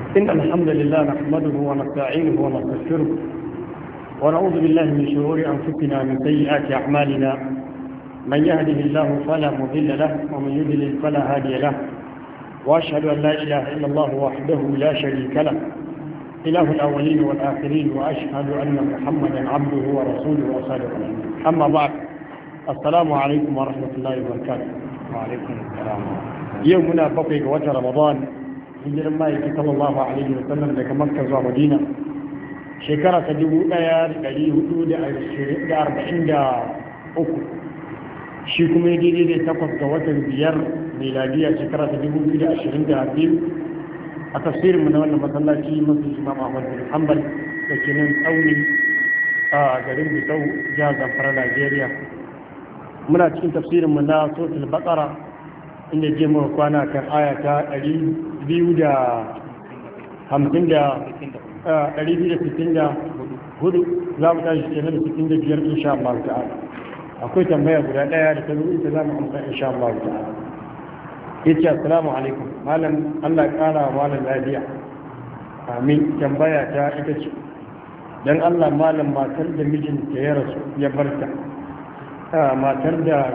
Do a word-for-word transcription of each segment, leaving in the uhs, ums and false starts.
إن الحمد لله نحمده ونستعينه ونستغفره ونعوذ بالله من شرور أنفسنا ومن سيئات أعمالنا من يهده الله فلا مضل له ومن يضلل فلا هادي له وأشهد أن لا إله إلا الله وحده لا شريك له إله الأولين والآخرين وأشهد أن محمدا عبده ورسوله وصادق الأمين أما بعد السلام عليكم ورحمة الله وبركاته. وعليكم السلام. يومنا بقي وجه رمضان hijirin ma'aiki sallallahu alaihi wa sallam daga makka zuwa madina shekara ta dubu ɗaya da ɗari hudu da arba'in da uku shi kuma daidai da takwas ga watan biyar miladiya shekara ta dubu biyu da ashirin da biyu a tafsirinmu na wannan masallaci masu imam ahmad bin hanbal da ke nan tsauni a garin bisau jihar zamfara najeriya muna cikin tafsirinmu na suratul baqara inda je muka kwana kan aya ta ɗari biyu da hamsin da ɗari biyu da sittin da hudu za mu tashi kenan da sittin da biyar insha Allah ta'ala. Akwai tambaya guda ɗaya da ta zo ita za mu amsa insha Allah ta'ala. Yace assalamu alaikum malam Allah ya ƙara wa malam lafiya. Amin. Tambaya ta ita ce dan Allah malam matar da mijinta ya rasu ya barta matar da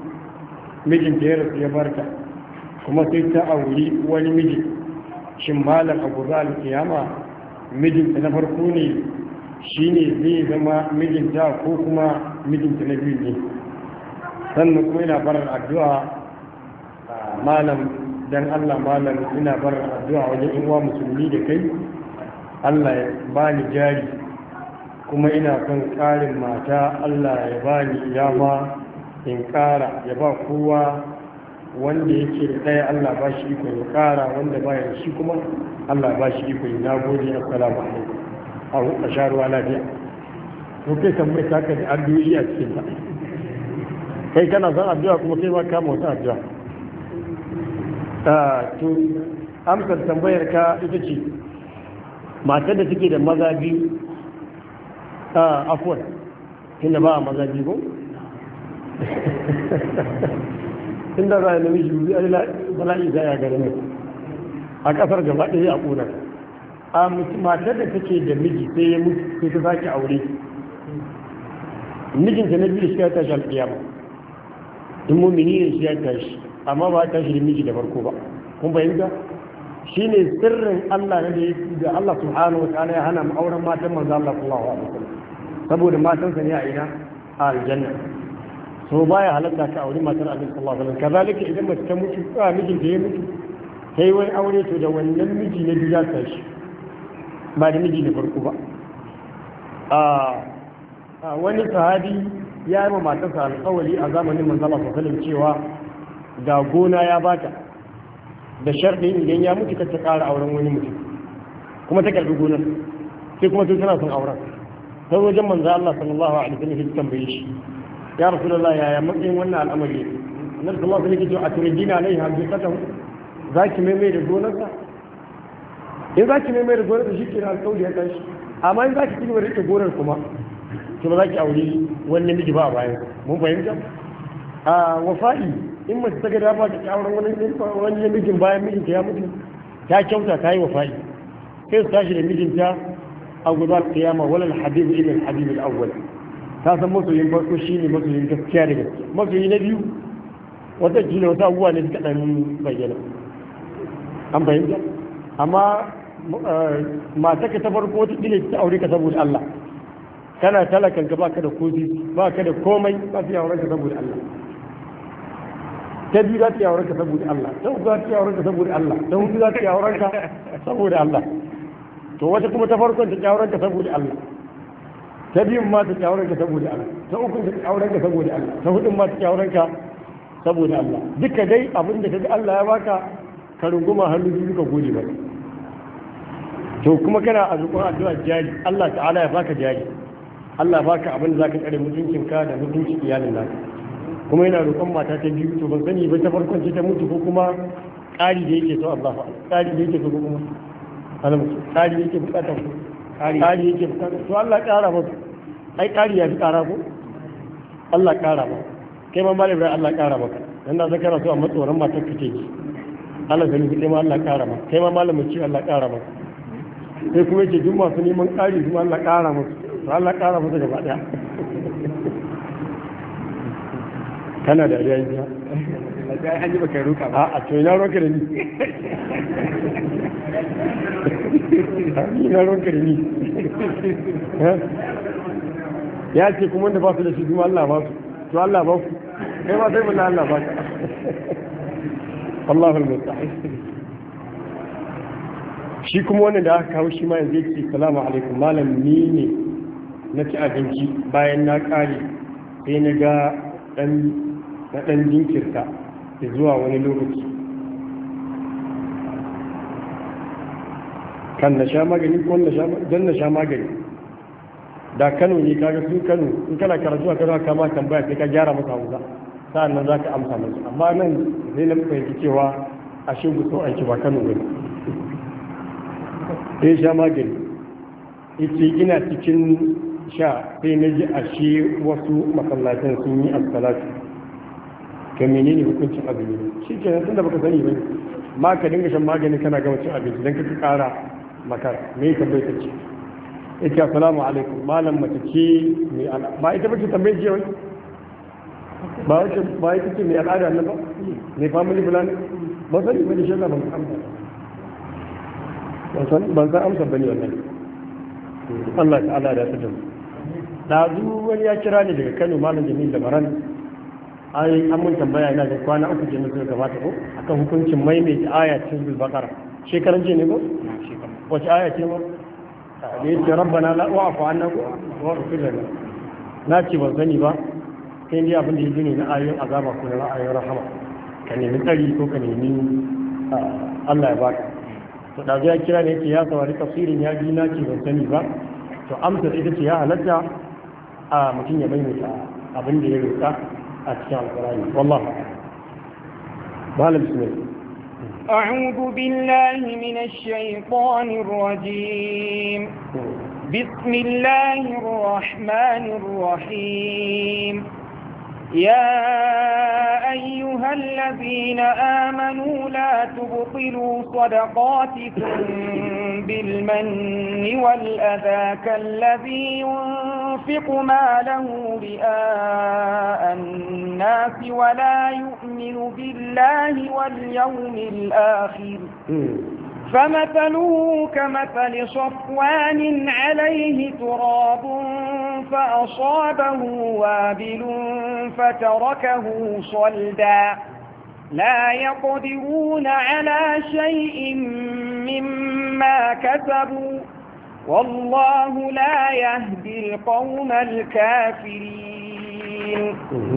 mijinta ya rasu ya barta kuma sai ta auri wani miji shin malam a gobe alkiyama mijinta na farko ne shi ne zai zama mijinta ko kuma mijinta na biyu ne sannan kuma ina barar addu'a malam dan Allah malam ina barar addu'a wajen in wa musulmi da kai Allah ya bani jari kuma ina son ƙarin mata Allah ya bani yama in ƙara ya ba kowa wanda yake da ɗaya Allah ba shi iko ya ƙara wanda ba ya shi kuma Allah ba shi iko ya nagode assalamu alaikum a sha ruwa lafiya to kai tambayi ta ka da addu'o'i a cikin ta kai kana son addu'a kuma sai ma kama wata addu'a to amsar tambayar ka ita ce matar da take da maza biyu afuwar tunda ba a maza biyu ko inda za a namiji biyu bala'i za a gare ne a kasar gaba ɗaya a ƙunar a matar da take da miji sai ya mutu sai ta sake aure mijinta na biyu da shi ya tashi alƙiyama in mumini ne shi ya tashi amma ba ta tashi da miji da farko ba kun fahimta shi ne sirrin Allah na da Allah subhanahu wa ta'ala ya hana mu auren matan manzo Allah sallallahu alaihi wasallam saboda matansa ne a ina a aljanna so baya halatta ka aure matar Annabi sallallahu alaihi wasallam kazalika idan mace ta mutu a mijin ta ya mutu sai wani aure to da wannan miji na biyu ya tashi ba da miji na farko ba a wani sahabi ya yi wa matarsa alƙawari a zamanin manzo Allah sallallahu alaihi wasallam cewa ga gona ya bata da sharɗin idan ya mutu kar ta ƙara auren wani mutum kuma ta karɓi gonar sai kuma sai tana son auren sai wajen manzo Allah sallallahu alaihi wasallam ya tambaye shi ya rasulullah yaya matsayin wannan al'amari annabi sallallahu alaihi wasallam a turidina alaihi hadithatan zaki mai mai da gonarsa in zaki mai mai da gonarsa shi ke alƙawari ya tashi amma in zaki kima rike gonar kuma to ba zaki aure wani miji ba a bayan mun fahimta a wafa'i in mace ta ga dama ta auren wani wani mijin bayan mijinta ya mutu ta kyauta ta yi wafa'i sai su tashi da mijinta a gudanar kiyama walal habibu ila al habib al awwal ta san masoyin farko shi ne masoyin gaskiya da gaskiya masoyi na biyu wata kila wata abubuwa ne suka ɗan bayyana an fahimta amma mata ka ta farko wata kila ta aure ka saboda Allah kana talakan ka baka da kofi baka da komai ba ta auren ka saboda Allah ta biyu za ta yi auren ka saboda Allah ta uku za ta yi auren ka saboda Allah ta hudu za ta yi auren ka saboda Allah to wata kuma ta farkon ta yi auren ka saboda Allah ta biyun ma ta kyawar ka saboda Allah ta ukun ta kyawar ka saboda Allah ta hudun ma ta kyawar ka saboda Allah duka dai abin da kaga Allah ya baka ka runguma hannu biyu ka gode masa to kuma kana azukun addu'a jari Allah ta'ala ya baka jari Allah baka abin da zaka tsare mutuncin ka da mutuncin iyalin naka kuma yana roƙon mata ta biyu to ban sani ba ta farkon ce ta mutu ko kuma ƙari da yake so Allah ƙari da yake so ko kuma Allah ƙari da yake bukata ko ƙari yake bukata to Allah ƙara masa ai ƙari ya fi ƙara ko Allah ƙara ba kai ma malam Ibrahim Allah ƙara maka dan da zakara so amma tsoron matar ka ce Allah sani kai ma Allah ƙara maka kai ma malamin ci Allah ƙara maka sai kuma yake duk masu neman ƙari kuma Allah ƙara musu to Allah ƙara musu gaba ɗaya kana da riya jiya sai an ji baka ruka ba a to ina roka da ni ina roka da ni ya ce kuma da ba su da shi kuma Allah ba su to Allah ba su kai ma sai mun Allah ba ka Allahul musta'an shi kuma wannan da aka kawo shi ma yanzu yake salamu alaikum malam ni ne na ci abinci bayan na kare sai na ga dan na dan jinkirta zuwa wani lokaci kan na sha magani ko na sha dan na sha magani da Kano ne kaga sun Kano in kana karatu a Kano ka ma tambaya sai ka gyara masa hausa sa'an nan za ka amsa musu amma nan zai na fahimci cewa a shi gusto aiki ba Kano ne sai sha magani ita ina cikin sha sai na ji a shi wasu masallatan sun yi assalatu ga menene hukuncin abinci shi ke nan tunda baka sani ba ma ka dinga shan magani kana gama cin abinci don ka kara makara me ka bai ta ce ita assalamu alaikum malam mace ce mai ala ba ita bace tambaye ce wai ba wace ba ita ce mai al'ada nan ba ne family plan ba sani ba ne shi Allah ban amsa ban san ban san amsa bane wannan Allah ta'ala da ta jama da zu wani ya kira ni daga Kano malam Jamil da Baran ai an mun tambaya ina da kwana uku kenan suka gabata ko akan hukuncin maimaita aya cikin Baqara shekaran jiya ne ko wace aya ce ma da yace rabbana la wa'fu anna wa ighfir lana na ce ban sani ba sai dai abin da yake ne na ayoyin azaba ko na ayoyin rahama ka nemi tsari ko ka nemi Allah ya baka to da ya kira ne yake ya saurari tafsirin ya ji na ce ban sani ba to amsar ita ce ya halatta a mutum ya maimaita abin da ya roƙa a cikin alƙur'ani wallahi malam bismillah أعوذ بالله من الشيطان الرجيم بسم الله الرحمن الرحيم يا أيها الذين آمنوا لا تبطلوا صدقاتكم بالمن والأذى كالذي ينفق ماله رئاء الناس ولا يؤمن بالله واليوم الآخر فمثله كمثل صفوان عليه تراب فأصابه وابل فتركه صلدا لا يقدرون على شيء مما كسبوا والله لا يهدي القوم الكافرين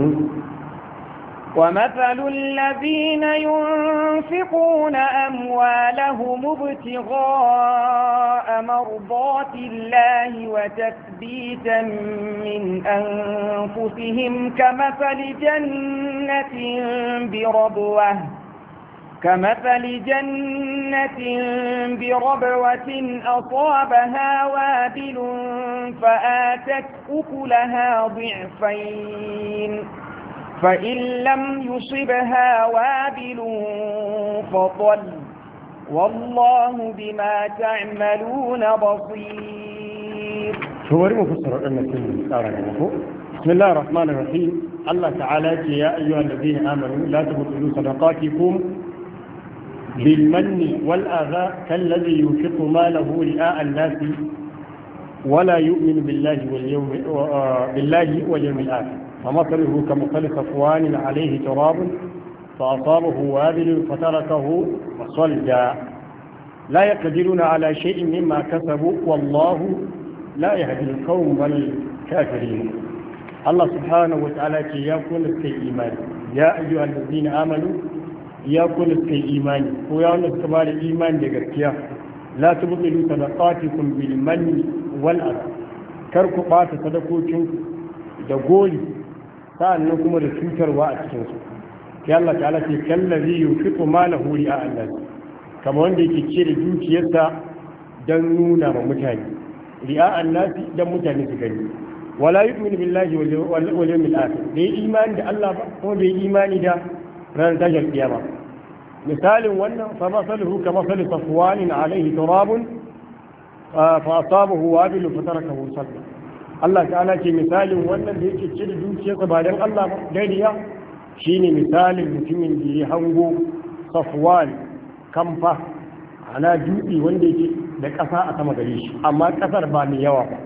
ومثل الذين ينفقون أموالهم ابتغاء مرضات الله وتثبيتا من أنفسهم كمثل جنة بربوة كمثل جنة بربوة أصابها وابل فآتت أكلها ضعفين فإن لم يصبها وابل فطل والله بما تعملون بصير شواري مفسر أن بسم الله الرحمن الرحيم الله تعالى يا أيها الذين آمنوا لا تبطلوا صدقاتكم بالمن والأذى كالذي ينفق ماله رئاء الناس ولا يؤمن بالله واليوم بالله واليوم الآخر فمثله كمثل صفوان عليه تراب فأصابه وابل فتركه صلدا لا يقدرون على شيء مما كسبوا والله لا يهدي القوم الكافرين الله سبحانه وتعالى يقول في إيمان يا أيها الذين آمنوا يقول في إيمان ويقول كبار إيمان لغركيا لا تبطلوا صدقاتكم بالمن والأذى كركوا بات صدقوكم دقولي sa'annan kuma da cutarwa a cikinsu sai Allah ta'ala ce kallazi yunfiqu malahu ri'a Allah kamar wanda yake cire dukiyarsa dan nuna ma mutane ri'a Allah dan mutane su gani wala yu'minu billahi wal yawmil akhir bai imani da Allah ba kuma bai imani da ranar tashar kiyama misalin wannan fa masaluhu ka masali safwanin alaihi turabun fa asabahu wabil fatarakahu sallah Allah ta'ala ce misalin wannan da yake cire dukiyarsa ba dan Allah ba dariya shine misalin mutumin da ya hango safwan kamfa ana dutse wanda yake da ƙasa a sama gare shi amma ƙasar ba mai yawa ba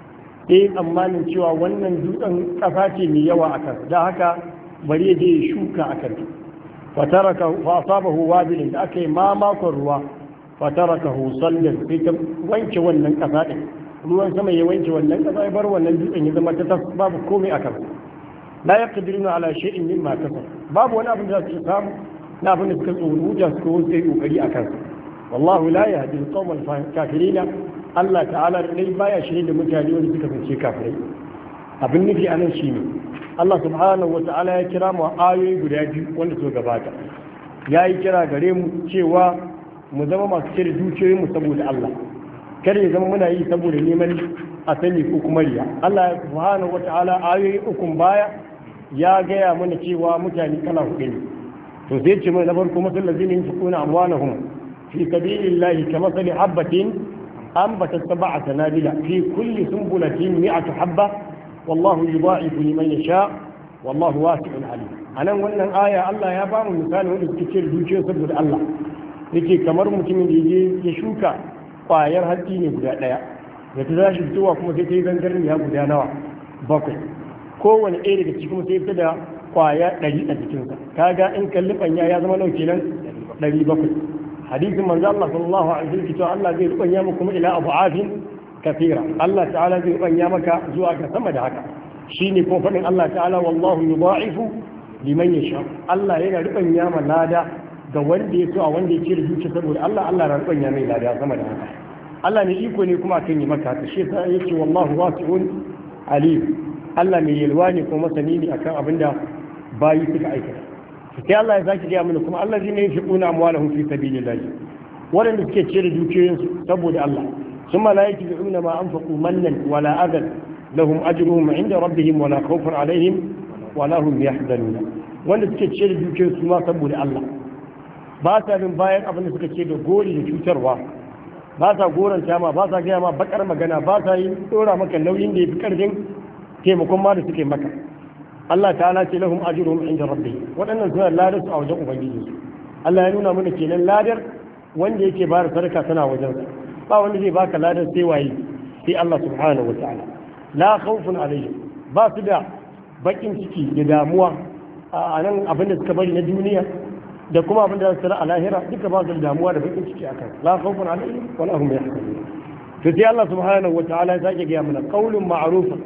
sai tsammanin cewa wannan dutsen ƙasa ce mai yawa a kan da haka bari ya je ya shuka a kan fataraka fa asabahu wabilin da aka yi mamakon ruwa fatarakahu sallan sai ta wanke wannan ƙasa ɗin ruwan sama ya wanke wannan ƙasa ya bar wannan dutsen ya zama ta babu komai a kan la yaqdiruna ala shay'in mimma kasab babu wani abin da za su samu na abin da suka tsoro wuta suka wuce yi kokari a kansa wallahu la yahdi al-qawm al-kafirin Allah ta'ala dai baya shirye da mutane wanda suka fice kafirai abin nufi anan shine Allah subhanahu wa ta'ala ya kira mu ayoyi guda biyu wanda suka gabata yayi kira gare mu cewa mu zama masu cire dukiyoyin mu saboda Allah kada ya zama muna yi saboda neman a sani ko kuma riya Allah subhanahu wa ta'ala ayoyi ukun baya ya gaya mana cewa mutane kala hudu ne to sai ce mai na farko masallazi ne yunfiquna amwalahum fi sabilillahi kamathali habatin anbatat sab'a sanabila fi kulli sunbulatin mi'atu habba wallahu yudha'ifu liman yasha wallahu wasi'un alim anan wannan aya Allah ya ba mu misali wanda suke cire dukiyar saboda Allah yake kamar mutumin da yaje ya shuka kwayar hatsi ne guda daya da ta zashi fitowa kuma sai ta yi zangarin ya guda nawa bakwai kowane ɗaya daga cikin sai ta da kwaya ɗari a jikinsa kaga in kalli ɓanya ya zama nau kenan ɗari bakwai hadisin manzo Allah sallallahu alaihi wasallam cewa Allah zai rubanya mu kuma ila abu'afin kafira Allah ta'ala zai rubanya maka zuwa ga sama da haka shine ko faɗin Allah ta'ala wallahu yudha'ifu liman yasha Allah yana rubanya ma lada ga wanda ya so a wanda ya ce da zuciya saboda Allah Allah na rubanya mai lada sama da haka Allah ne iko ne kuma kan yi maka haka shi yasa yake wallahu wasi'un alim Allah mai yalwa ne kuma masani ne akan abinda bayi suka aikata sai Allah ya zaki gaya mana kuma Allah zai ne shiquna amwalahum fi sabilillah wanda suke cire dukiyoyin su saboda Allah summa la yajiduna ma anfaqu mannan wala adan lahum ajruhum inda rabbihim wala khawfun alaihim wala hum yahzanun wanda suke cire dukiyoyin su ma saboda Allah ba sa bin bayan abin da suka ce da gori da cutarwa ba sa goranta ma ba sa gaya ma bakar magana ba sa yi dora maka nauyin da yafi karfin taimakon ma da suke maka Allah ta'ala ce lahum ajruhum inda rabbih waɗannan suna ladar su a wajen ubangiji Allah ya nuna mana kenan ladar wanda yake bayar sadaka tana wajen sa ba wanda zai baka ladar sai waye sai Allah subhanahu wataala la khawfun alayhim ba su da bakin ciki da damuwa a nan abin da suka bari na duniya da kuma abin da su a lahira duka ba su da damuwa da bakin ciki akan la khawfun alayhim wa lahum yahzanun to sai Allah subhanahu wataala ya sake ga mana qaulun ma'rufun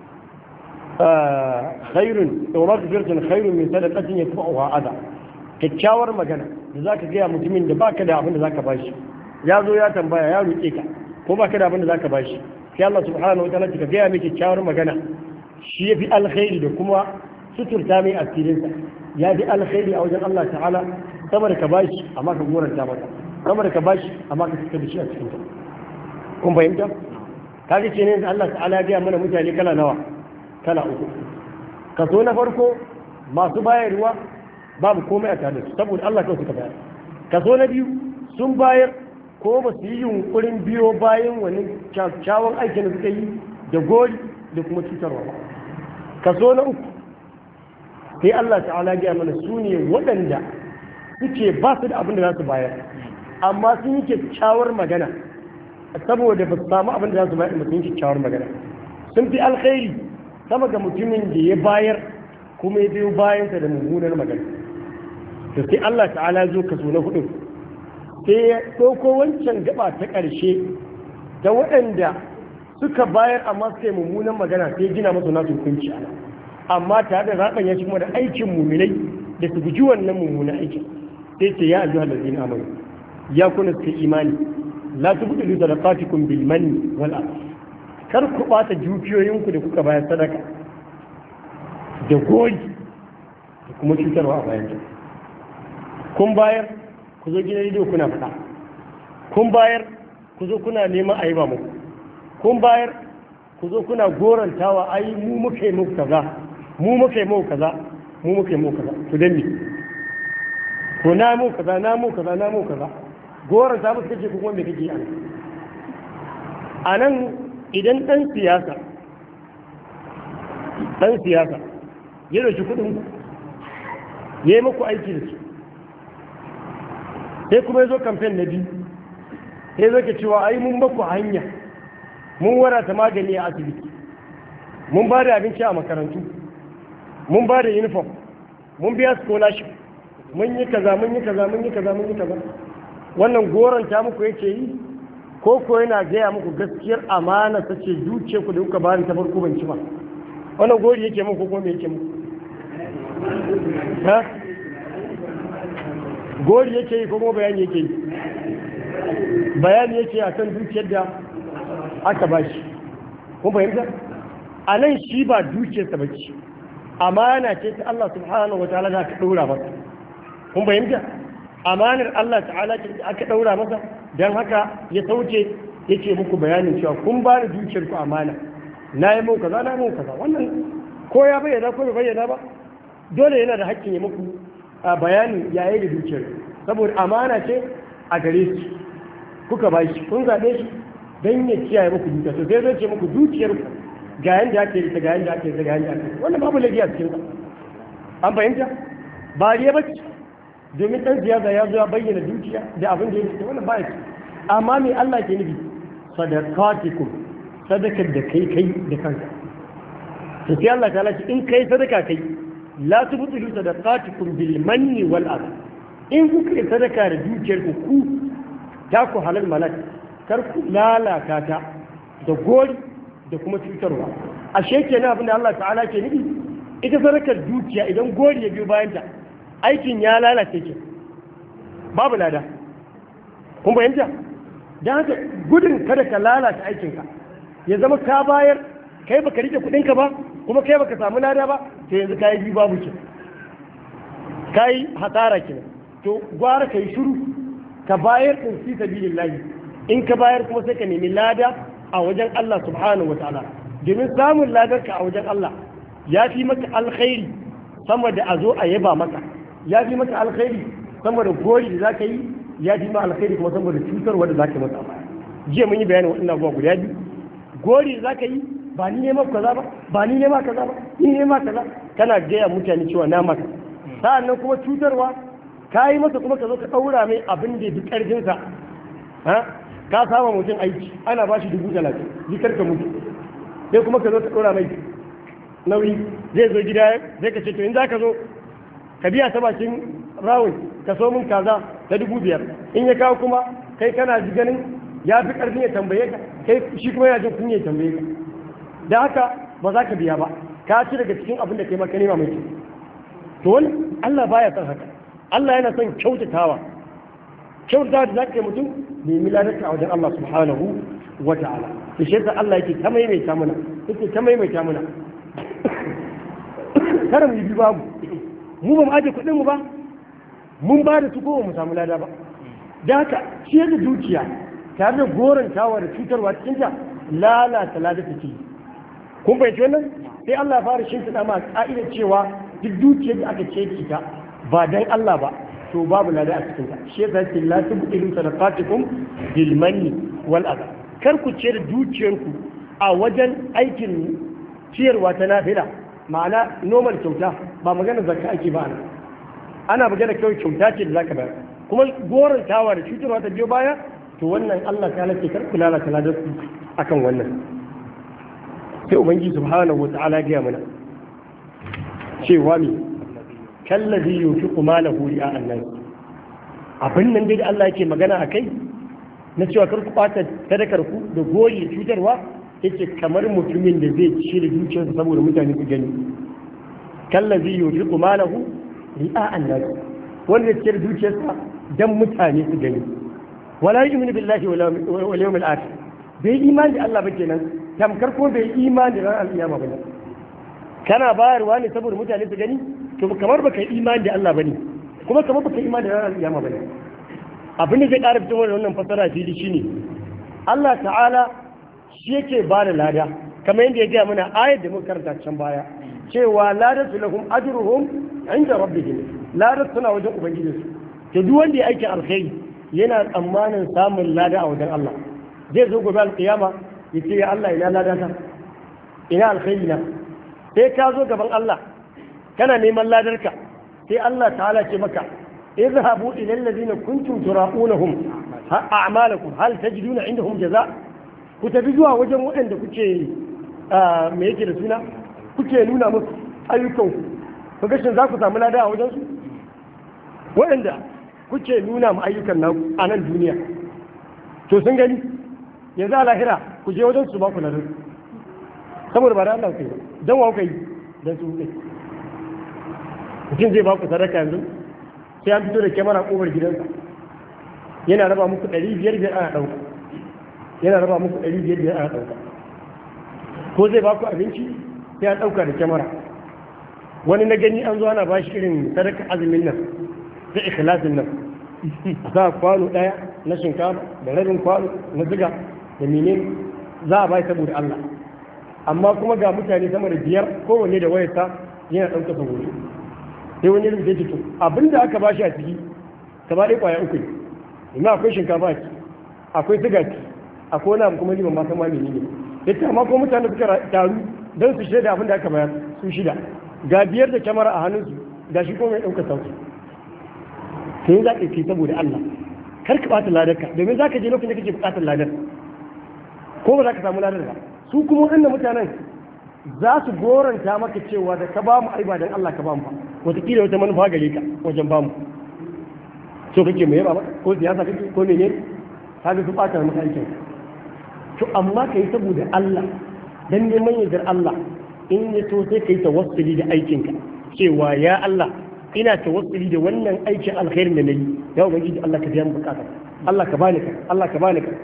khairun wa maghfiratun khairun min sadaqatin yatba'uha adha kyakkyawar magana da zaka gaya mutumin da baka da abin da zaka bashi ya zo ya tambaya ya roƙe ka ko baka da abin da zaka bashi sai Allah subhanahu wa ta'ala ka gaya mai kyakkyawar magana shi yafi alkhairi da kuma suturta mai asirin sa ya fi alkhairi a wajen Allah ta'ala sama da ka bashi amma ka goranta maka sama da ka bashi amma ka fita da shi a cikin ta kun fahimta kaga ce ne Allah ta'ala ya gaya mana mutane kala nawa kala uku kaso na farko masu bayarwa babu komai a tare da su saboda Allah kawai suka bayar kaso na biyu sun bayar ko ba su yi yunkurin biyo bayan wani kyakkyawan aikin da suka yi da gori da kuma cutarwa ba kaso na uku sai Allah ta'ala gaya mana su ne waɗanda suke ba su da abin da za su bayar amma sun yi kyakkyawar magana saboda ba su samu abin da za su bayar da sun yi kyakkyawar magana sun fi alkhairi sama ga mutumin da ya bayar kuma ya biyo bayansa da mummunar magana to sai Allah ta'ala zo kaso na hudu sai ya ɗauko wancan gaba ta ƙarshe da waɗanda suka bayar amma suka yi mummunan magana sai gina masu nasu hukunci ana amma tare da zaɓen ya kuma da aikin muminai da su guji wannan mummunan aikin sai ce ya ayyuhal ladina amanu ya kuna suka imani la tubdilu sadaqatikum bil manni wal adha kar ku ɓata dukiyoyinku da kuka bayar sadaka da gori da kuma cutarwa a bayan kun bayar ku zo gidan rediyo kuna faɗa kun bayar ku zo kuna neman a yi ba muku kun bayar ku zo kuna gorantawa ai mu muka yi muku kaza mu muka yi muku kaza mu muka yi muku kaza to dan me ko namu kaza namu kaza namu kaza goron ta musu kake ko kuma me kake an anan idan dan siyasa dan siyasa ya roki kudin ku yayi muku aiki da su sai kuma yazo campaign na biyu sai zo ke cewa ai mun baku hanya mun wadata magani a asibiti mun ba da abinci a makarantu mun ba da uniform mun biya scholarship mun yi kaza mun yi kaza mun yi kaza mun yi kaza wannan goranta muku yake yi ko ko yana gaya muku gaskiyar amana ta ce zuciya ku da kuka bani ta farko ban ci ba wannan gori yake muku ko me yake muku ha gori yake yi ko kuma bayani yake yi bayani yake akan zuciyar da aka bashi kun fahimta a nan shi ba dukiyarsa ba ce amana ce ta Allah subhanahu wa ta'ala da aka ɗaura masa kun fahimta amanar Allah ta'ala ce aka ɗaura masa don haka ya sauke yake muku bayanin cewa kun ba da dukiyar ku amana na yi muku kaza na yi muku kaza wannan ko ya bayyana ko bai bayyana ba dole yana da hakkin ya muku bayani yayi da dukiyar saboda amana ce a gare shi kuka ba shi kun zaɓe shi don ya kiyaye muku dukiya to sai zai ce muku dukiyar ku ga yanda ake rita ga yanda ake rita ga yanda ake wannan babu lafiya cikin sa an fahimta ba riya bace domin dan siyasa ya zo ya bayyana dukiya da abin da yake wannan ba yake amma me Allah ke nufi sadaqatikum sadakar da kai kai da kanka to sai Allah ta ce in kai sadaka kai la tubtilu sadaqatikum bil manni wal adha in kuka yi sadaka da dukiyar ku ku ta ku halal malak kar ku lalata ta da gori da kuma cutarwa ashe kenan abin da Allah ta'ala ke nufi ita sadakar dukiya idan gori ya biyo bayan ta aikin ya lalace ke babu lada kun bayanta dan haka gudun kada ka lalata aikinka ya zama ka bayar kai baka rike kudinka ba kuma kai baka samu lada ba to yanzu kai bi babu ke kai hasara kenan to gwara kai shiru ka bayar din fi sabilillah in ka bayar kuma sai ka nemi lada a wajen Allah subhanahu wataala domin samun ladarka a wajen Allah ya fi maka alkhairi sama da a zo a yaba maka ya fi maka alkhairi sama da gori da zaka yi ya fi maka alkhairi kuma sama da cutarwa da zaka masa jiya mun yi bayanin waɗannan abubuwa guda biyu gori da zaka yi ba ni ne maka kaza ba ba ni ne maka kaza ba ni ne maka kaza kana gaya mutane cewa na maka sa'annan kuma cutarwa ka yi masa kuma ka zo ka ɗaura mai abin da bi ƙarfinsa ka saba mutum aiki ana ba shi dubu talatin jikar ka mutu sai kuma ka zo ka ɗora mai nauyi zai zo gida zai ka ce to in za ka zo ka biya ta bakin rawun ka so min kaza ta dubu biyar in ya kawo kuma kai kana ji ganin ya fi ƙarfin ya tambaye ka kai shi kuma yana jin kunya ya tambaye ka da haka ba za ka biya ba ka ci daga cikin abin da kai maka nema mai to wani Allah baya son haka Allah yana son kyautatawa kyautatawa da za ka yi mutum nemi ladarka a wajen Allah subhanahu wa ta'ala da shi yasa Allah yake ta maimaita mana yake ta maimaita mana kada mu yi babu mu ba mu aje kuɗin mu ba mun ba da su ko mu samu lada ba da haka shi da dukiya tare da gorantawa da cutarwa cikin ta lalata lada take kun bayyana wannan sai Allah ya fara shimfiɗa ma ka'idar cewa duk dukiyar da aka ce ta ba dan Allah ba to babu lada a cikin ta shi yasa ce la tubtilu sadaqatikum bil manni wal adha kar ku ce da dukiyarku a wajen aikin ciyarwa ta nafila ma'ana normal kyauta ba magana zakka ake ba ana magana kawai kyauta ce da zaka bayar kuma gorantawa da cutarwa ta biyo baya to wannan Allah ta lake kar ku lalata ladar ku akan wannan sai ubangiji subhanahu wata'ala ya gaya mana cewa ne kallazi yunfiqu malahu ri'a an-nas abin nan dai da Allah yake magana akai na cewa kar ku bata sadakar ku da goyi da cutarwa yake kamar mutumin da zai ci da dukiyarsa saboda mutane su gani kallazi yunfiqu malahu ri'a an-nas wanda ya ci da dukiyarsa dan mutane su gani wala yu'minu billahi wal yawmil akhir bai imani da Allah ba kenan tamkar ko bai imani da ranar alkiyama bane kana bayarwa ne saboda mutane su gani to kamar baka imani da Allah bane kuma kamar baka imani da ranar alkiyama bane abin da zai ƙara fitowa da wannan fasara fili shine Allah ta'ala shi yake ba da lada kamar yadda ya gaya mana ayar da muka karanta can baya cewa ladatu lahum ajruhum inda rabbihim ladatu suna wajen ubangijinsu to duk wanda ya aiki alkhairi yana tsammanin samun lada a wajen Allah zai zo gobe alkiyama ya ce ya Allah ina lada ta ina alkhairi na sai ka zo gaban Allah kana neman ladarka sai Allah ta'ala ce maka اذهبوا إلى الذين كنتم تراؤونهم أعمالكم هل تجدون عندهم جزاء كتبجوا وجم وعند كتشي ما يجي رسولنا كتشي نونا مصر أيكم فقشن ذاكو تعمل هذا وجنس وعند كتشي نونا ما أيكم أنا الدنيا to sun gani yanzu a lahira ku je wajen su ba ku ladan saboda ba da Allah kai dan wa kai dan su kai mutum zai ba ku sadaka yanzu sai an fito da kyamara ƙofar gidansa yana raba muku ɗari biyar biyar ana ɗauka yana raba muku ɗari biyar biyar ana ɗauka ko zai ba ku abinci sai an ɗauka da kyamara wani na gani an zo ana ba shi irin sadaka azumin nan da ikhlasin nan a sa kwano ɗaya na shinkafa da rabin kwano na ziga da menene za a bai saboda Allah amma kuma ga mutane sama da biyar kowanne da wayarsa yana ɗauka saboda sai wani rubuta ce to abinda aka bashi a ciki gaba ɗaya ƙwaya uku ne ina akwai shinkafa a ciki akwai siga ciki akwai wani abu kuma ni ban ma san ma menene yace amma ko mutane suka taru don su shaida abinda aka bayar su shida ga biyar da kyamara a hannunsu ga shi ko mai ɗaukar sauki sai za ka ce saboda Allah kar ka ɓata ladarka domin za ka je lokacin da kake buƙatar ladar ko ba za ka samu ladar ba su kuma waɗannan mutanen za su goranta maka cewa da ka ba mu aiba don Allah ka ba mu ba wataƙila wata manufa gare ka wajen ba mu so kake mai yaba ko siyasa kake ko mene ka ga su ɓata maka aikin to amma ka yi saboda Allah dan neman yardar Allah in ya so sai ka yi tawassuli da aikinka cewa ya Allah ina tawassuli da wannan aikin alkhairin da nayi ya ubangiji Allah ka biya mu bukata Allah ka bani ka Allah ka bani ka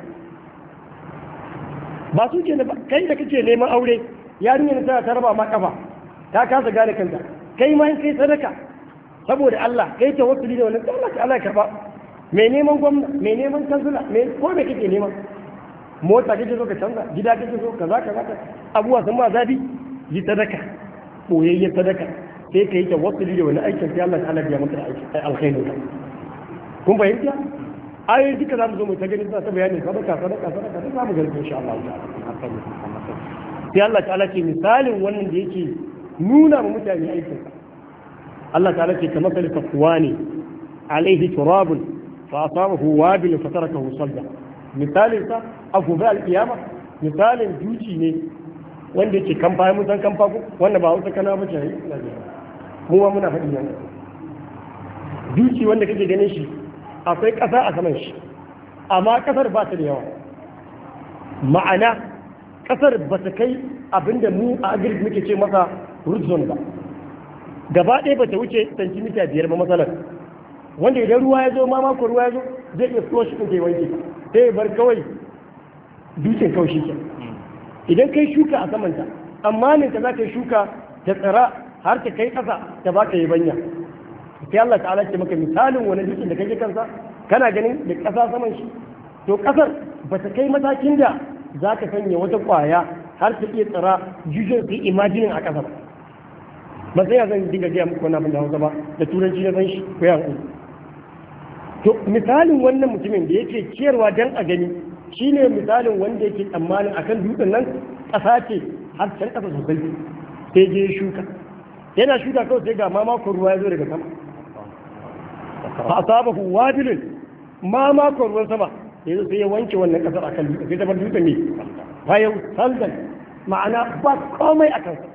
ba su ke kai da kake neman aure yarinyar tana ta raba ma kafa ta kasa gane kanta kai ma in kai sadaka saboda Allah kai tawassuli da wannan Allah ta Allah karba mai neman gwamna mai neman kansula mai ko me kake neman mota kake so ka canza gida kake so kaza kaza abuwa sun ma zabi yi sadaka boyayyen sadaka sai ka yi tawassuli da wani aikin sai Allah ta Allah ya maka aikin alkhairin ka kun fahimta ayoyi duka za mu zo mu ta gani suna ta bayanin sadaka sadaka sadaka da za mu gani insha Allah sai Allah ta'ala ce misalin wannan da yake nuna ma mutane aikin Allah ta'ala ce kamar kalli takwa ne alaihi turabun fa asabahu wabil fa tarakahu salda misalin sa a gobe alkiyama misalin duci ne wanda yake kamfa mun san kamfa ko wanda ba hausa kana ba ce mu ma muna faɗi nan duci wanda kake ganin shi akwai ƙasa a saman shi amma ƙasar ba ta da yawa ma'ana ƙasar ba ta kai abinda mu a agric muke ce masa root zone ba gaba ɗaya ba ta wuce santimita biyar ba matsalar wanda idan ruwa ya zo ma mako ruwa ya zo zai iya flush ɗin kai wanke sai bar kawai dutsen kawai shi ke idan kai shuka a samanta amma ne ka za ka yi shuka ta tsara har ta kai ƙasa ta ba ka yi banya sai Allah ta'ala ce maka misalin wani dutsen da kake kansa kana ganin da ƙasa saman shi to ƙasar ba ta kai matakin da za ka sanya wata ƙwaya har ta iya tsara jujun su imajinin a ƙasa ba sai ya zan dinga gaya muku wani abin da hausa ba da turanci na san shi ko yan to misalin wannan mutumin da yake ciyarwa dan a gani shine misalin wanda yake tsammanin akan dutsen nan ƙasa ce har can ƙasa sosai sai je shuka yana shuka kawai sai ga mamakon ruwa ya zo daga sama fa asabahu wabilun mamakon ruwan sama yanzu sai ya wanke wannan ƙasar akan dutsen sai ta bar dutsen ne bayan saldan ma'ana ba komai a kansa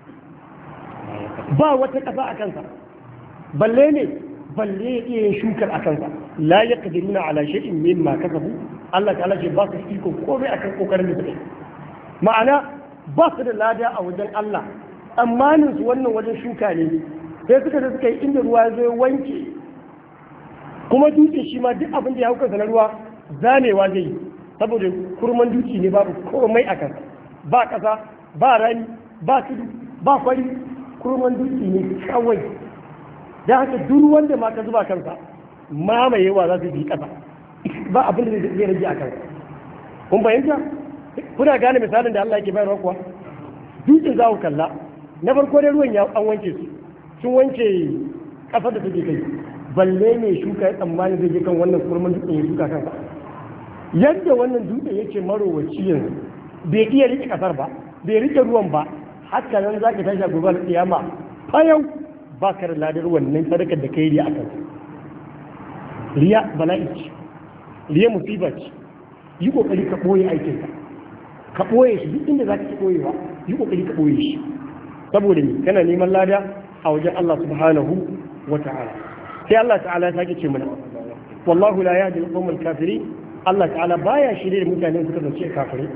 ba wata ƙasa a kansa balle ne balle ya iya yin shukar a kansa la ya kadiruna ala shay'in mimma kasabu Allah ta'ala ce ba su iko komai akan kokarin da suke ma'ana ba su da lada a wajen Allah tsammanin su wannan wajen shuka ne sai suka da suka yi inda ruwa ya zo ya wanke kuma dutse shi ma duk abin da ya hauka na ruwa zamewa zai yi saboda kurman dutse ne babu komai a kansa ba ƙasa ba rani ba tudu ba kwari kurman dutse ne kawai da haka duk wanda ma ka zuba kansa mamayewa za su yi ƙasa ba abin da zai rage a kansa kun fahimta kuna gane misalin da Allah yake bayarwa kuwa dutsen za ku kalla na farko dai ruwan ya an wanke su sun wanke ƙasar da take kai balle mai shuka ya tsammani zai je kan wannan kurmin dutsen ya shuka kansa yadda wannan dutsen yake marowaci yanzu bai iya rike kasar ba bai rike ruwan ba haka nan za ka tashi a gobe kiyama fayau ba ka da ladar wannan sadakar da kai riya a kansa riya bala'i ce riya musiba ce yi kokari ka ɓoye aikinka ka ɓoye shi duk inda za ka ɓoyewa yi kokari ka ɓoye shi saboda ne kana neman lada a wajen Allah subhanahu wa ta'ala sai Allah ta'ala ya sake ce mana wallahu la yahdi al-qawm al-kafirin Allah ta'ala baya shirye da mutanen suka zance kafirai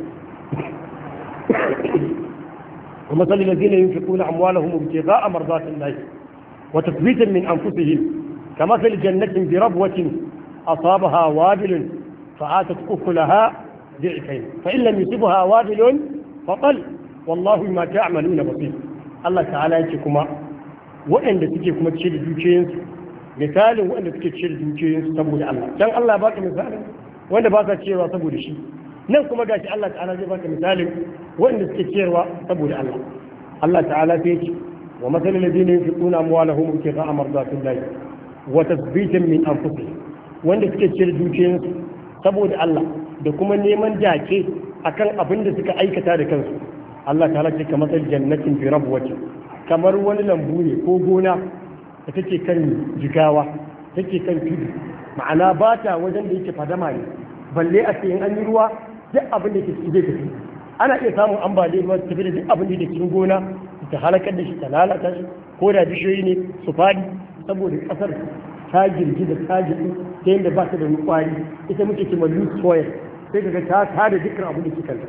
kuma sallil ladina yunfiquna amwalahum ibtigha'a mardatillahi wa tathbitan min anfusihim kamathali jannatin bi rabwatin asabaha wabilun fa'atat ukulaha ضعفين فإن لم يصبها وابل فقل والله ما تعملون بصير الله تعالى yake kuma waɗanda suke kuma cire dukiyoyinsu misalin waɗanda suke cire dukiyoyinsu saboda Allah dan Allah baka misalin wanda ba sa cirewa saboda shi nan kuma gashi Allah ta'ala zai baka misalin waɗanda suke cirewa saboda Allah Allah ta'ala sai yake wa masalul ladina yunfiquna amwalahum ibtigha'a mardatillahi wa tathbitan min anfusihim wanda suke cire dukiyoyinsu saboda Allah da kuma neman dace akan abin da suka aikata da kansu Allah ta ce kamar jannatin fi rabwati kamar wani lambu ne ko gona da take kan jigawa take kan tudu ma'ana ba ta wajen da yake fadama ne balle a ce in an yi ruwa duk abin da ke ciki zai tafi ana iya samun ambaliyar ruwa tafi da duk abin da ke cikin gona ta halakar da shi ta lalata shi ko da bishiyoyi ne su fadi saboda kasar ta girgiza ta jiɗu ta yadda ba ta da kwari ita muke ce loose soil sai kaga ta tada dukkan abin da ke kanta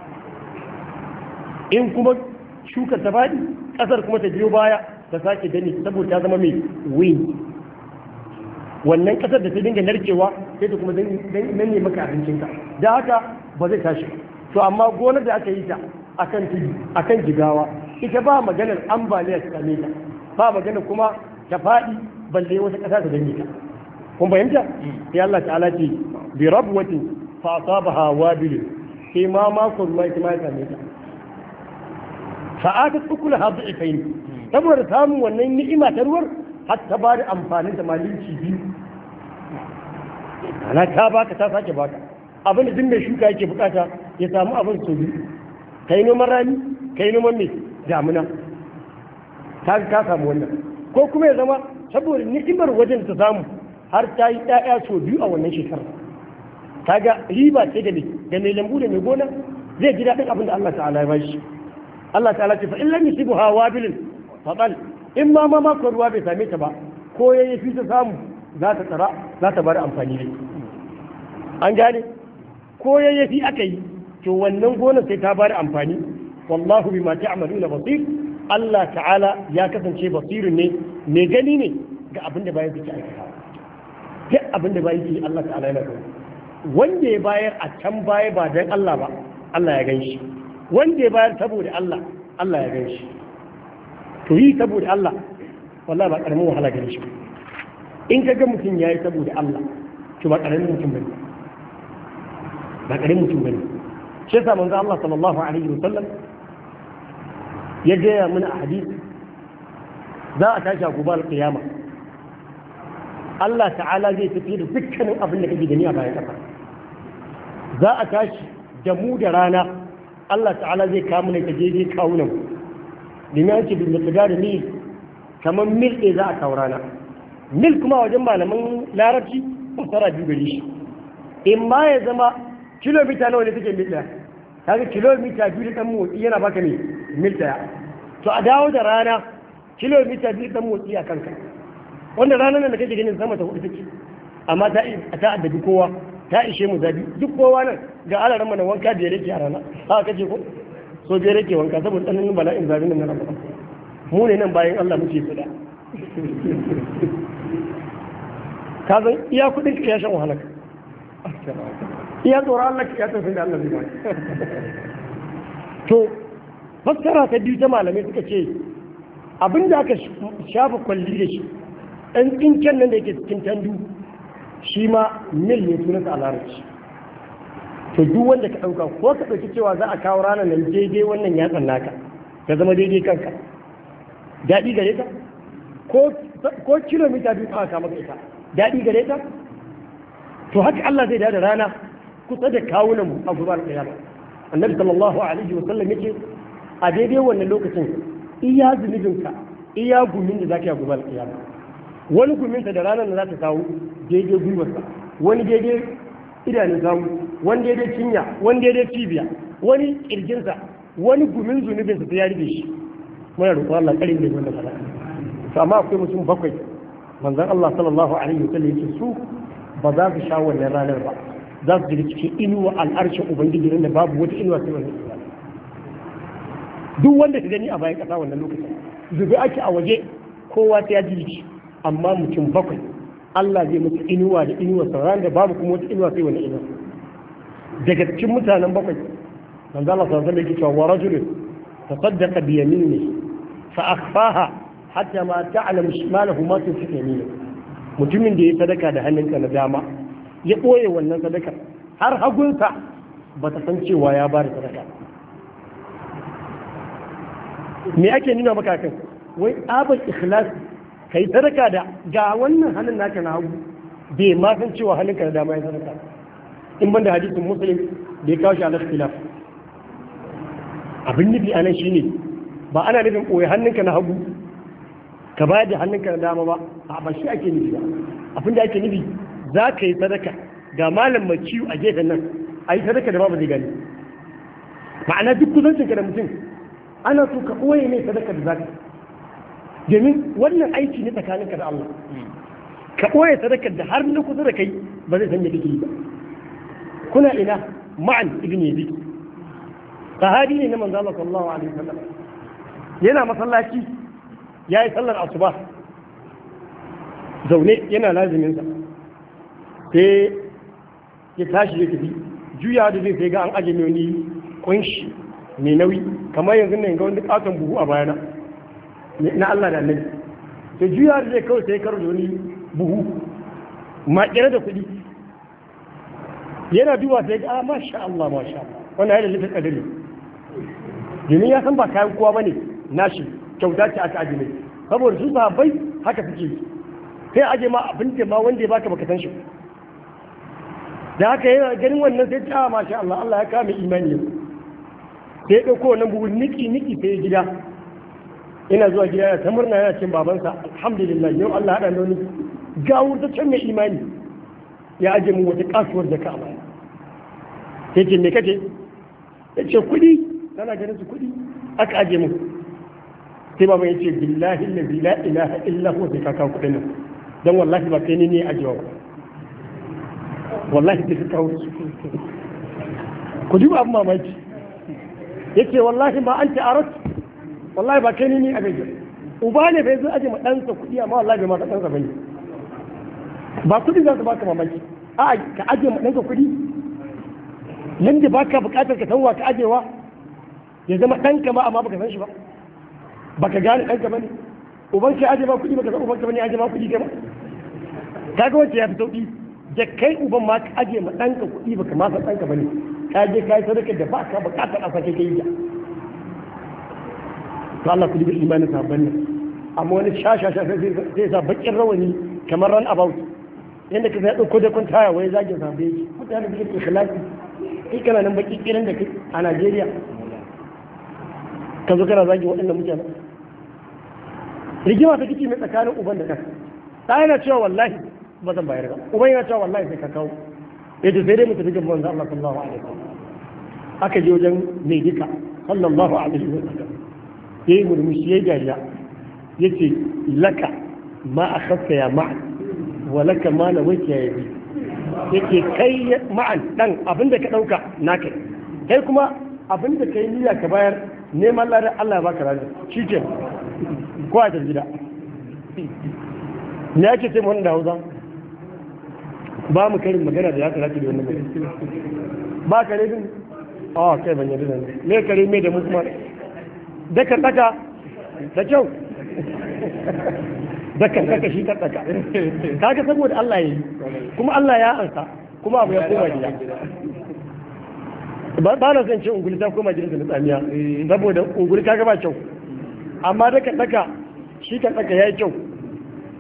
in kuma shukar ta faɗi ƙasar kuma ta biyo baya ta sake gani saboda ta zama mai wind wannan ƙasar da ta dinga narkewa sai ta kuma nan ne maka abincinka da haka ba zai tashi to amma gonar da aka yi ta akan tudu akan jigawa ita ba maganar ambaliya ta same ta ba maganar kuma ta faɗi balle wata ƙasa ta danne ta kun fahimta sai Allah ta'ala ce bi rabwatin fa asabaha wabil sai ma makon ruwa ita ma ya same ta fa aka tukula ha da'ifain saboda samun wannan ni'ima ta ruwar har ta ba da amfanin da malinci biyu ana ta baka ta sake baka abin da duk mai shuka yake bukata ya samu abin so biyu kai noman rani kai noman mai damuna ta ka samu wannan ko kuma ya zama saboda ni'imar wajen ta samu har ta yi ɗaya so biyu a wannan shekarar kaga riba ce da ne da mai lambu da mai gona zai ji daɗin abin da Allah ta'ala ya bashi Allah ta'ala ce fa in lam yusibuha wabilin fadal in ma ma mako ruwa bai same ta ba ko yayi fi ta samu za ta tsara za ta bar amfani ne an gane ko yayi fi aka yi to wannan gonar sai ta bar amfani wallahu bima ta'maluna basir Allah ta'ala ya kasance basirun ne mai gani ne ga abin da bayan suke aikata duk abin da bayan suke Allah ta'ala yana gani wanda ya bayar a can baya ba don Allah ba Allah ya gan shi wanda ya bayar saboda Allah Allah ya gan shi to yi saboda Allah wallahi ba karamin wahala gare shi in ka ga mutum ya yi saboda Allah to ba karamin mutum bane ba karamin mutum bane shi yasa manzo Allah sallallahu alaihi wasallam ya gaya mana a hadisi za a tashi a gobe al-qiyama Allah ta'ala zai tafi da dukkanin abin da kake gani a bayan kafa za a tashi da mu da rana Allah ta'ala zai kawo mana kaje kawo nan domin an ce bin da mil kamar mil ɗaya za a kawo rana mil kuma wajen malaman larabci fasara biyu gari shi in ma ya zama kilomita nawa ne take mil ɗaya kaga kilomita biyu da ɗan motsi yana baka ne mil ɗaya to a dawo da rana kilomita biyu da ɗan motsi a kanka wanda ranar nan da kake ganin sama ta hudu take amma ta ta addabi kowa ta ishe mu zabi duk kowa nan ga alaran mana wanka biyar yake a rana haka kace ko so biyar yake wanka saboda tsananin bala'in zabin nan na ramadan mu ne nan bayan Allah muke fada ka san iya kudin ka ya shan wahala iya tsoron Allah ya tafi da Allah zai to fassara ta biyu ta malamai suka ce abinda aka shafa kwalli da shi ɗan tsinken nan da yake cikin tandu shi ma mil ne sunansa a larabci to duk wanda ka ɗauka ko ka ɗauki cewa za a kawo ranar nan daidai wannan yatsan naka ka zama daidai kanka daɗi gare ka ko ko kilomita biyu aka kama ita daɗi gare ta to haka Allah zai da rana kusa da kawunan mu a gubar kiyama annabi sallallahu alaihi wa sallam yake a daidai wannan lokacin iya zunubinka iya gumin da zaka yi a gubar kiyama wani guminta da ranar da za ta kawo daidai gwiwarsa wani daidai idanun samu wani daidai cinya wani daidai cibiya wani kirjinsa wani gumin zunubinsa ta ya rube shi muna roƙon Allah karin da wannan fara to amma akwai mutum bakwai manzon Allah sallallahu alaihi wa sallam yake su ba za su sha wannan ranar ba za su ji cikin inuwa al'arshin ubangiji da babu wata inuwa sai wannan inuwa duk wanda ka gani a bayan kasa wannan lokacin zubi ake a waje kowa ta ya ji amma mutum bakwai Allah zai mutu inuwa da inuwa sauran da babu kuma wata inuwa sai wani inuwa daga cikin mutanen bakwai manzo Allah sallallahu alaihi wasallam yake cewa wa rajulun tasaddaqa bi yaminihi fa akhfaha hatta ma ta'lamu shimalahu ma tunfiqu yaminihi mutumin da ya sadaka da hannunka na dama ya boye wannan sadaka har hagunsa ba ta san cewa ya bada sadaka me ake nuna maka kan wai abin ikhlas kai sadaka da ga wannan hannun naka na hagu bai ma san cewa hannunka na dama ya sadaka in banda hadisin muslim da ya kawo shi ala khilaf abin nufi anan shine ba ana nufin koyi hannunka na hagu ka bayar da hannunka na dama ba a ba shi ake nufi ba abin da ake nufi za ka yi sadaka ga malam mai ciwo a gefen nan a yi sadaka da babu zai gani ma'ana duk kusancinka da mutum ana so ka koye mai sadaka da zaka domin wannan aiki ne tsakaninka da Allah ka ɓoye sadakar da har na kusa da kai ba zai san me kake yi ba kuna ina ma'an ibn yabi sahabi ne na manzo Allah sallallahu alaihi wasallam yana masallaci yayi sallar asuba zaune yana lazimin sa sai ya tashi ya tafi juya da zai sai ga an aje mai wani kunshi mai nauyi kamar yanzu ne ga wani katon buhu a bayana na Allah da annabi sai juya da zai kawai sai karo da wani buhu makere da kuɗi yana duba sai ga masha Allah masha Allah wannan yana litin kadari domin ya san ba kayan kowa bane nashi kyauta ce aka aje mai saboda su sahabbai haka suke sai aje ma abin da ma wanda ya baka baka san shi da haka yana ganin wannan sai ta masha Allah Allah ya kame imani sai ya dauko wannan buhu niki niki sai ya gida ina zuwa gida ya ta murna yana cin babansa alhamdulillah yau Allah haɗa da wani gawur ta can mai imani ya aje mu wata kasuwar da ka a baya sai ce me kace ya ce kuɗi tana ganin su kuɗi aka aje mu sai baban ya ce billahi allazi la ilaha illa huwa sai ka kawo kuɗin nan dan wallahi ba kai ne ne ajewa ba wallahi sai ka kawo su ku ji ba abin mamaki yace wallahi ma anta arat wallahi ba kai ne ni a gaje uba ne bai zo aje ma ɗansa kuɗi amma wallahi bai ma ka ɗansa bane ba kuɗi za su baka mamaki a ka aje ma ɗansa kuɗi nan da baka buƙatar ka sanwa ka ajewa ya zama ɗanka ma amma baka san shi ba baka gane ɗanka bane uban ka aje ma kuɗi baka san uban ka bane aje ma kuɗi ka ba kaga wacce ya fi sauƙi da kai uban ma ka aje ma ɗanka kuɗi baka ma san ɗanka bane ka je ka yi sadaka da baka buƙatar a sake kai ta to Allah ku duba imanin sahabban nan amma wani shashasha sai sa bakin rawani kamar ran about yadda ka sai dauko da kun taya wai zagin sahabbai mutane da ke ikhlasi kai kana nan baki kiran da kai a Najeriya ka zo kana zagi waɗannan mutane rigima ta kici mai tsakanin uban da kan ta yana cewa wallahi ba zan bayar ba uban yana cewa wallahi sai ka kawo yace sai dai mu tafi gaban manzo Allah sallallahu alaihi wasallam aka je wajen mai dika sallallahu alaihi wasallam yayi murmushi yayi dariya yace laka ma akhadta ya ma'an wa laka ma nawaita ya yabi yake kai ma'an dan abinda ka dauka naka kai kuma abinda kai niyya ka bayar neman ladan Allah ya baka razi shike ko a gida ne yake ce mun da Hausa ba mu karin magana da ya karatu da wannan ba kare din ah kai ban yadda ne me kare me da mu kuma dakan daka da kyau dakan daka shi kan daka kaga saboda Allah yayi kuma Allah ya ansa kuma abu ya koma gida ba ba na san ce unguli ta koma gidan da tsamiya saboda unguli kaga ba kyau amma dakan daka shi kan daka yayi kyau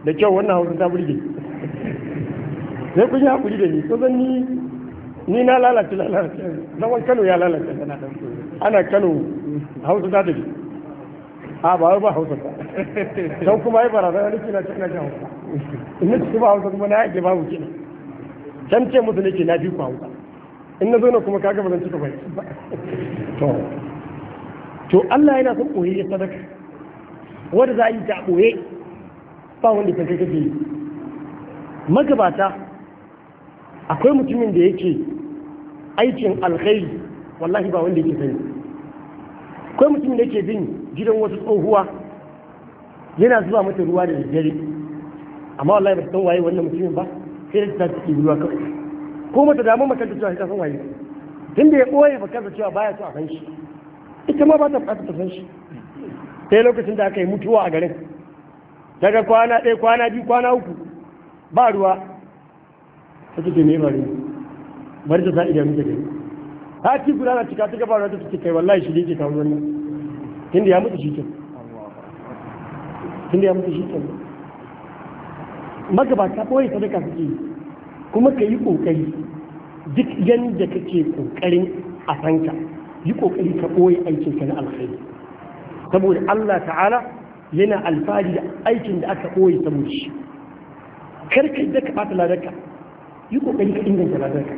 da kyau wannan hausa ta burge sai kun yi hakuri da ni ko zan ni ni na lalace lalace zaman Kano ya lalace ana Kano hausa ta tafi a ba wai ba hausa ba don kuma yi barazana nake na cikin ajin hausa in na cikin ba hausa kuma na yake babu kina can ce musu nake na fi ku hausa in na zo na kuma kaga ba zan cika bai to to Allah yana son koyi ya sadaka wanda za a yi ta boye ba wanda kan kai kake yi magabata akwai mutumin da yake aikin alkhairi wallahi ba wanda yake sani akwai mutumin da yake bin gidan wasu tsohuwa yana zuba mata ruwa da daddare amma wallahi ba ta san waye wannan mutumin ba sai da ta tsiki ruwa kawai ko mata damu mata ta cewa ta san waye tunda ya boye ba kansa cewa baya so a san shi ita ma ba ta buƙatar ta san shi sai lokacin da aka yi mutuwa a garin daga kwana ɗaya kwana biyu kwana uku ba ruwa ta ce me bari bari ta sa idan muke gani ta ci guda na cika ta gaba ta ce kai wallahi shi ne ke kawo wannan tunda ya mutu shi ke tunda ya mutu shi ke magabata ɓoye sadaka suke yi kuma ka yi ƙoƙari duk yadda kake ƙoƙarin a sanka yi ƙoƙari ka ɓoye aikinka na alkhairi saboda Allah ta'ala yana alfahari da aikin da aka ɓoye saboda shi kar ka yadda ka ɓata ladarka yi ƙoƙari ka inganta ladarka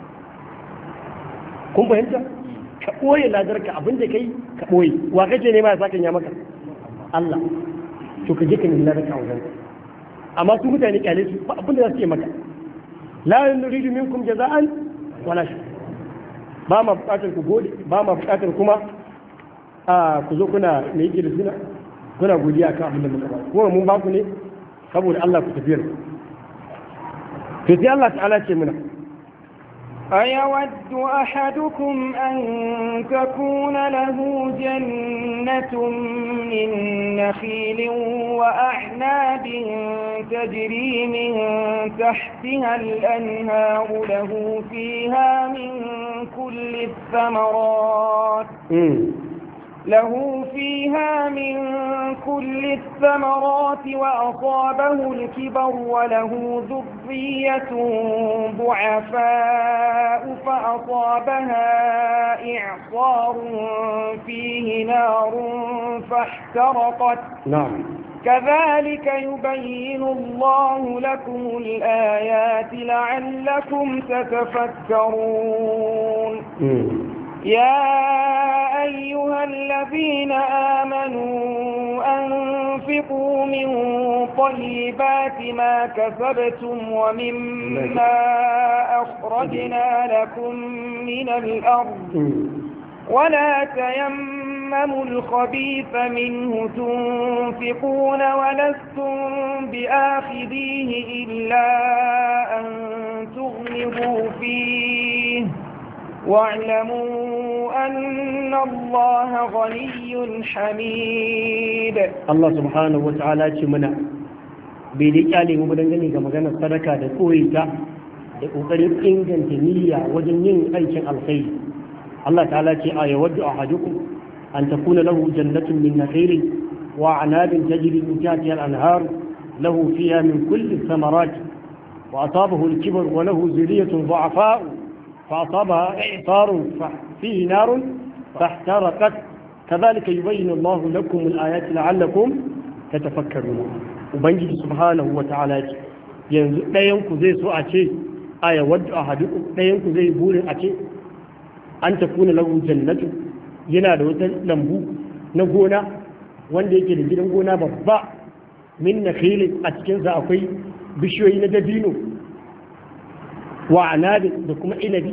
kun fahimta ka ɓoye ladarka abinda ka yi ka ɓoye wa kake nema ya sakan ya maka Allah to ka je ka nemi ladarka a wajen amma su mutane kyale su ba abinda za su yi maka la nuridu minkum jaza'an wala shi ba ma bukatar ku gode ba ma bukatar kuma a ku zo kuna mai yake da suna kuna godiya kan abin da muka ba kuma mun ba ku ne saboda Allah ku tafiyar to sai Allah ta'ala ce muna أيود أحدكم أن تكون له جنة من نخيل وأعناب تجري من تحتها الأنهار له فيها من كل الثمرات له فيها من كل الثمرات وأصابه الكبر وله ذرية ضعفاء فأصابها إعصار فيه نار فاحترقت نعم كذلك يبين الله لكم الآيات لعلكم تتفكرون يا أيها الذين آمنوا أنفقوا من طيبات ما كسبتم ومما أخرجنا لكم من الأرض ولا تيمموا الخبيث منه تنفقون ولستم بآخذيه إلا أن تغمضوا فيه واعلموا أن الله غني حميد الله سبحانه وتعالى شمنا بيدي عليه مبدنجني كما كان الصدقة دكويتا وقريب إنجان تنية وجنين أيشان الخير الله تعالى شيء يود أحدكم أن تكون له جنة من نخيل وأعناب تجري من تحتها الأنهار له فيها من كل الثمرات وأصابه الكبر وله ذرية ضعفاء فأصابها إعصار فيه نار فاحترقت كذلك يبين الله لكم الآيات لعلكم تتفكرون وبنجي سبحانه وتعالى yanzu ɗayanku zai so a ce a yawadda a haɗu ɗayanku zai burin a ce an tafi na lahu jannatu yana da wata lambu na gona wanda yake da gidan gona babba min na a cikinsa akwai bishiyoyi na dabino wa anabin da kuma inabi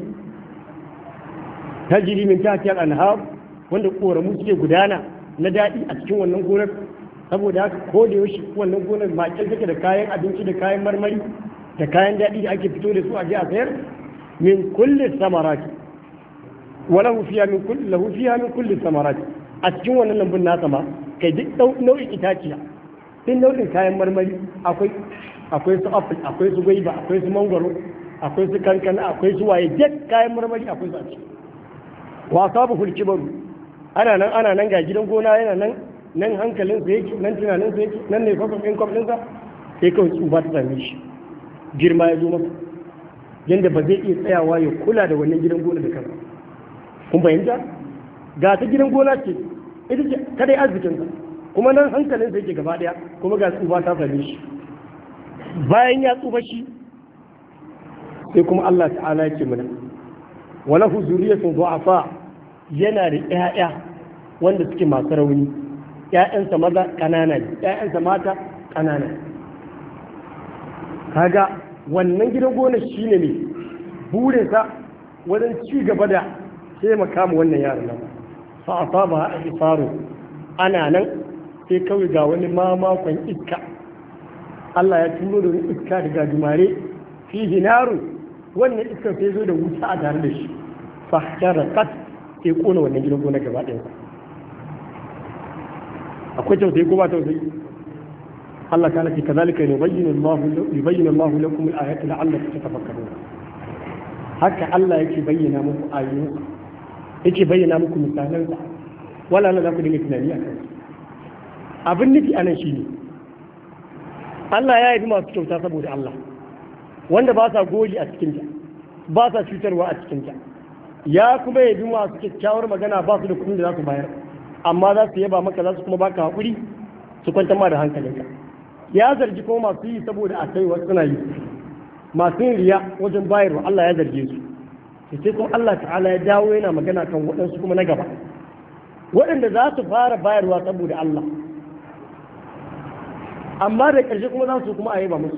tajiri min tahtiyal anhar wanda koramu suke gudana na daɗi a cikin wannan gonar saboda haka ko da yaushe wannan gonar makin take da kayan abinci da kayan marmari da kayan daɗi da ake fito da su a je a sayar min kulli samarati wa lahu fiha min kulli lahu fiha min kulli samarati a cikin wannan lambun nasa ma kai duk nau'in itaciya duk nau'in kayan marmari akwai akwai su apple akwai su gwaiba akwai su mangwaro akwai su kankana akwai su waye duk kayan marmari akwai su a ciki wa sabu hulkibaru ana nan ana nan ga gidan gona yana nan nan hankalin sa yake nan tunanin sa yake nan ne fafa ɗin kwamfin sa sai kawai tsufa ta same shi girma ya zo masa yadda ba zai iya tsayawa ya kula da wannan gidan gona da kansa kun fahimta ga ta gidan gona ce ita ce kadai arzikinsa kuma nan hankalin sai ke gaba daya kuma ga tsufa ta same shi bayan ya tsufa shi sai kuma Allah ta'ala ya ce mana wala hu zuriyatun du'afa yana da ƴaƴa wanda suke masu rauni ƴaƴansa maza ƙanana ne ƴaƴansa mata ƙanana ne kaga wannan gidan gona shine ne burinsa wajen ci gaba da taimaka mu wannan yaron nan fa asaba a isaru ana nan sai kawai ga wani mamakon iska Allah ya tuno da wani iska daga jumare fihi narun wannan iskar sai zo da wuta a tare da shi fa harakat sai kona wannan gidan gona gaba ɗaya akwai tausayi ko ba tausayi Allah ta laki kazalika yubayyinu Allahu yubayyinu Allahu lakum al-ayati la'allakum tatafakkarun haka Allah yake bayyana muku ayoyi yake bayyana muku misalan sa wala na za ku dinga tunani akan abin nufi anan shine Allah ya yi masu kyauta saboda Allah wanda ba sa goli a cikinta ba sa cutarwa a cikinta ya kuma yabi masu kyakkyawar magana ba su da kuɗin da za su bayar amma za su yaba maka za su kuma baka haƙuri su kwantar ma da hankalinka ya zargi kuma masu yi saboda a kai wasu suna yi masu yin riya wajen bayarwa Allah ya zarge su sai kuma Allah ta'ala ya dawo yana magana kan waɗansu kuma na gaba waɗanda za su fara bayarwa saboda Allah amma da ƙarshe kuma za su kuma a yaba musu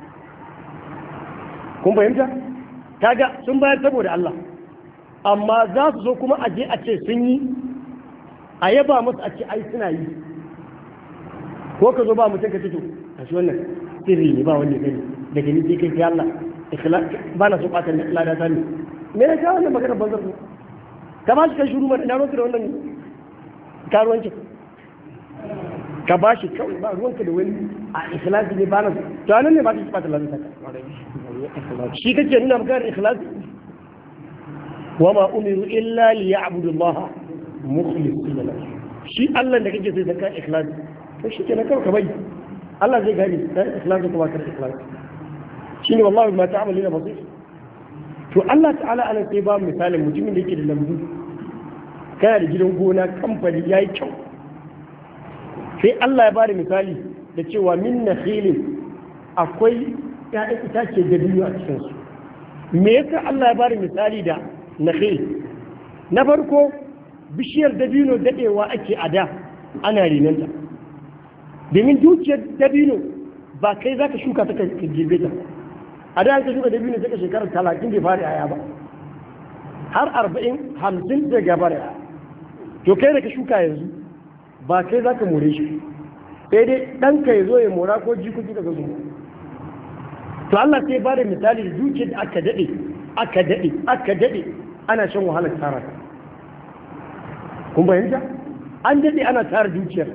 kun fahimta kaga sun bayar saboda Allah amma za su zo kuma a je a ce sun yi a yaba musu a ce ai suna yi ko ka zo ba mutum ka fito a shi wannan sirri ne ba wanda gani daga ni sai kai sai Allah ba na so ɓata lada ta ne me ya sha wannan magana banzar su ka ba shi kai shuru mana ina ruwanka da wannan karuwancin ka ba shi kawai ba ruwanka da wani a ikhlasi ne ba na so to anan ne ba ka ɓata lada ta shi kake nuna maka ikhlasi wa ma umiru illa liya'budu Allah mukhlisina lahu shi Allah da kake sai zaka ikhlasi to shi kenan kawai ka bai Allah zai gani dan ikhlasi kuma kar ikhlasi shine wallahi ma ta'maluna basir to Allah ta'ala ana sai ba misalin mutumin da yake da lambu kana da gidan gona kamfani yayi kyau sai Allah ya bada misali da cewa min nakhilin akwai ya'yan itace da biyu a cikin su me yasa Allah ya bada misali da nakhil na farko bishiyar dabino dadewa ake a da ana renanta domin dukiyar dabino ba kai za ka shuka ta ka girbe ta a da ka shuka dabino sai ka shekarar talatin bai fara yaya ba har arba'in hamsin da gaba da to kai da ka shuka yanzu ba kai za ka more shi sai dai ɗanka ya zo ya mora ko jikoki daga zuwa to Allah sai ba da misali da dukiyar da aka daɗe aka daɗe aka daɗe ana shan wahalar tara ta kun bayanta an daɗe ana tara dukiyar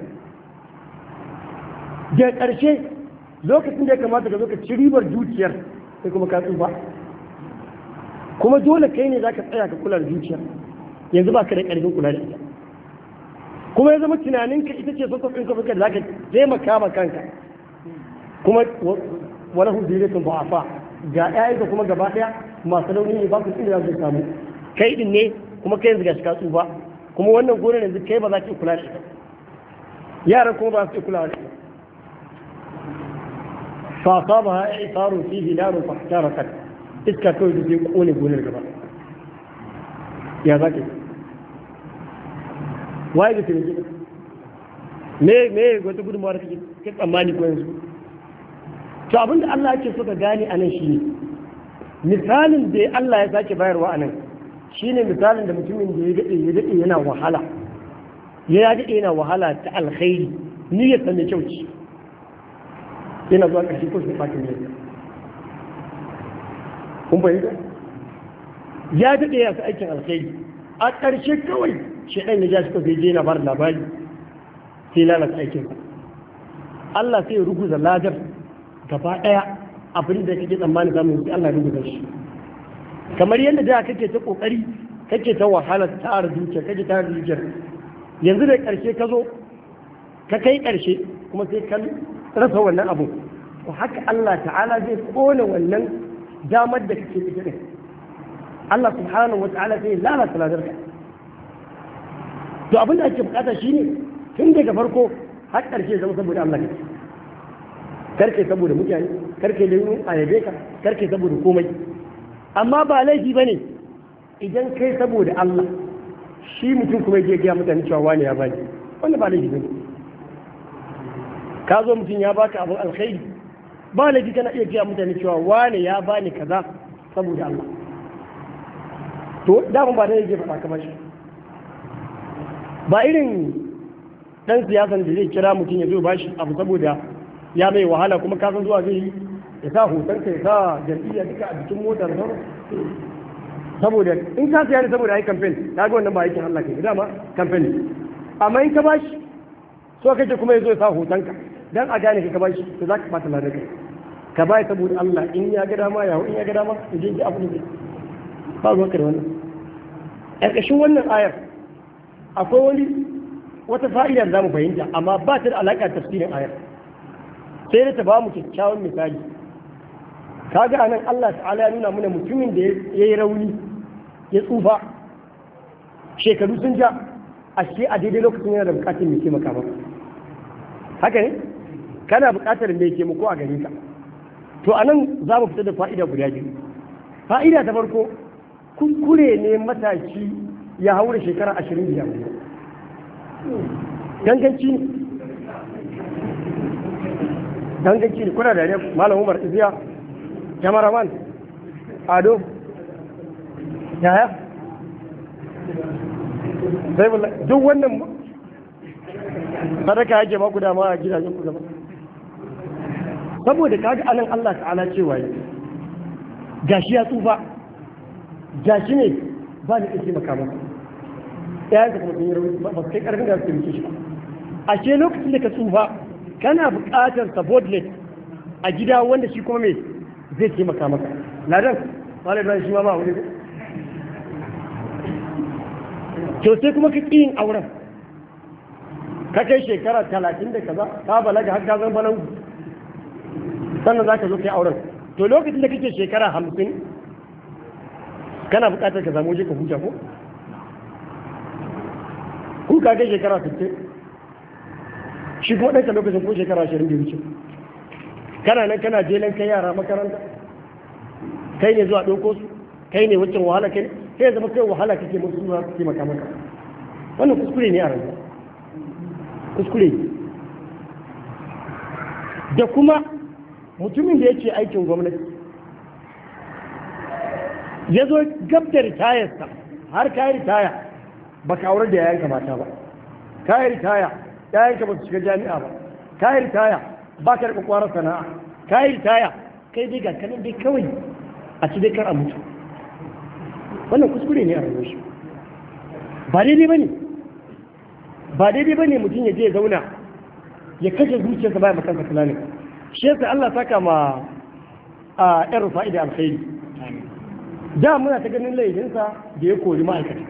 da ƙarshe lokacin da ya kamata ka zo ka ci ribar dukiyar sai kuma ka tsufa kuma dole kai ne za ka tsaya ka kula da dukiyar yanzu ba ka da ƙarfin kula da ita kuma ya zama tunaninka ita ce sassan ka da za ka taimaka ma kanka kuma wani huduritun ba a fa ga ƴaƴanka kuma gaba ɗaya masu rauni ne ba su inda za su samu kai din ne kuma kai yanzu ga shi ka tsufa kuma wannan gonar yanzu kai ba za ka kula da ita yaran kuma ba su kula da ita فأصابها إعصار فيه نار فاحترقت إسكا كوي دي قوني قوني الجبال يا ذاك وايد تنجي me me wata gudunmawar kake ke tsammani ko yanzu to abin da Allah yake so ka gane anan shine misalin da Allah ya sake bayarwa anan shine misalin da mutumin da ya dade ya dade yana wahala ya dade yana wahala ta alkhairi niyyar ta mai kyau ce yana zuwa ƙarshe ko sai fatin yadda kun fahimta ya daɗe ya fi aikin alkhairi a ƙarshe kawai shaɗan ya ja shi kawai je na bar labari sai lalata aikinsa Allah sai ya ruguza ladar gaba ɗaya abin da kake tsammani samun sai Allah ya ruguza shi kamar yadda da kake ta ƙoƙari kake ta wahala tara dukiya kake tara dukiyar yanzu da ƙarshe ka zo ka kai ƙarshe kuma sai ka rasa wannan abu to haka Allah ta'ala zai kona wannan damar da kake ita ne Allah subhanahu wa ta'ala zai lalata ladarka to abin da ake bukata shine tun daga farko har ƙarshe zama saboda Allah ne karke saboda mutane karke da yin ayabe ka karke saboda komai amma ba laifi bane idan kai saboda Allah shi mutum kuma ya gaya mutane cewa wani ya bani wannan ba laifi bane ka zo mutum ya baka abin alkhairi ba laifi kana iya gaya mutane cewa wani ya bani kaza saboda Allah to daman ba da yake faɗa kamar shi ba irin dan siyasan da zai kira mutum ya zo bashi abu saboda ya mai wahala kuma ka san zuwa zai yi ya sa hoton ka ya sa jam'iyya duka a bikin motar sauran saboda in ka siya ne saboda ai campaign na ga wannan ba aikin Allah ke dama campaign amma in ka bashi so kake kuma ya zo ya sa hoton ka dan a gane ka bashi to za ka bata ladaka ka bai saboda Allah in ya ga dama ya in ya ga dama in je ki abu ne ba ruwa ka da wannan ƙarƙashin wannan ayar akwai wani wata fa'idar za mu fahimta amma ba ta da alaƙa tafsirin ayar sai da ta ba mu kyakkyawan misali kaga anan Allah ta'ala ya nuna mana mutumin da ya yi rauni ya tsufa shekaru sun ja ashe a daidai lokacin yana da bukatar mai taimaka maka haka ne kana bukatar mai taimako a gare ka to anan za mu fita da fa'ida guda biyu fa'ida ta farko kuskure ne matashi ya haura shekara ashirin da biyar ganganci ne ganganci ne kuna da ne malam Umar Iziya cameraman Ado yaya sai duk wannan sadaka yake ba ku dama a gidajen ku gaba saboda kaga anan Allah ta'ala cewa gashi ya tsufa gashi ne ba ni ake maka ba ɗayan ka kuma sun yi rauni ba su kai ƙarfin da su rike shi ba a ce lokacin da ka tsufa kana buƙatar subordinate a gida wanda shi kuma mai zai taimaka maka ladan malam ibrahim shi ma ba wani to sai kuma ka ƙi yin auren ka kai shekara talatin da kaza ka balaga har ka zan balangu sannan za ka zo kai auren to lokacin da kake shekara hamsin kana buƙatar ka samu waje ka huta ko ku ka kai shekara sittin shi kuma ɗanka lokacin ko shekara ashirin da wuce kana nan kana jelen kai yara makaranta kai ne zuwa ɗauko su kai ne wancan wahala kai sai ya zama kai wahala kake musu zuwa su taimaka maka wannan kuskure ne a rayuwa kuskure ne da kuma mutumin da yake aikin gwamnati ya zo gab da ritayarsa har ka yi ritaya ba ka aurar da yayanka mata ba ka yi ritaya yayanka ba su shiga jami'a ba ka yi ritaya ba ka rika kwarar sana'a ka yi ritaya kai dai ga kanin dai kawai a ci dai kar a mutu wannan kuskure ne a rayuwar shi ba daidai ba ne ba daidai ba ne mutum ya je ya zauna ya kashe zuciyarsa baya makansa tunanin shi yasa Allah saka ma a yan rufa'i da alkhairi da muna ta ganin laifinsa da ya kori ma'aikata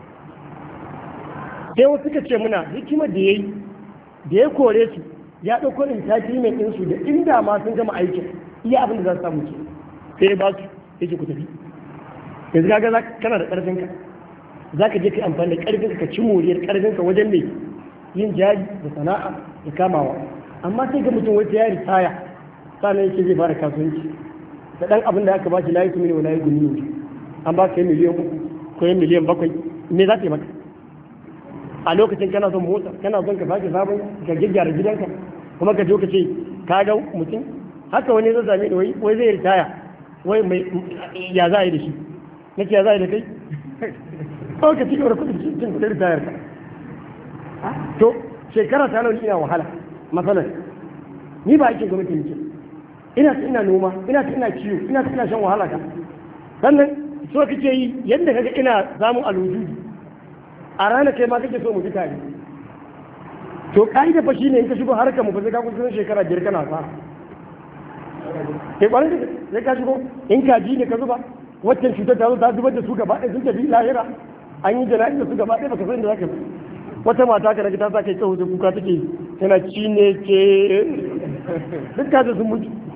sai wasu suka ce muna hikimar da ya yi da ya kore su ya ɗauko littafi mai ɗinsu da inda ma sun gama aikin iya abin da za su samu ce sai ba su yake ku tafi yanzu kaga kana da ƙarfinka za ka je ka amfani da ƙarfinka ka ci moriyar ƙarfinka wajen mai yin jari da sana'a da kamawa amma sai ga mutum wata ya ritaya sannan yake zai fara kasuwanci da ɗan abin da aka ba shi layi tumini wa layi gumi ne an ba ka yi miliyan uku ko yi miliyan bakwai me za ta yi maka a lokacin kana son motsa kana son ka sake sabon ka gyaggyara gidanka kuma ka je ka ce ka ga mutum haka wani zai same ni wai zai ritaya wai mai ya za a yi da shi nake ya za a yi da kai kawai ka cikin kudin cin kudin ritayar ka to shekara ta nauni ina wahala matsalar ni ba aikin gwamnati nake ina ta ina noma ina ta ina ciwo ina ta ina shan wahala ka sannan so kake yi yadda kaga ina samun alwujudi a ranar kai ma kake so mu fi tare to ka'ida fa shine in ka shigo harkar mu fa sai ka kusa shekara biyar kana sa kai kwarin da sai ka shigo in ka ji ne ka zuba waccan cutar ta zo ta zubar da su gaba ɗaya sun tafi lahira an yi jana'i da su gaba ɗaya baka san da zaka wata mata ka ta sa kai kawo da kuka take tana ci ne ke duk ka sun mutu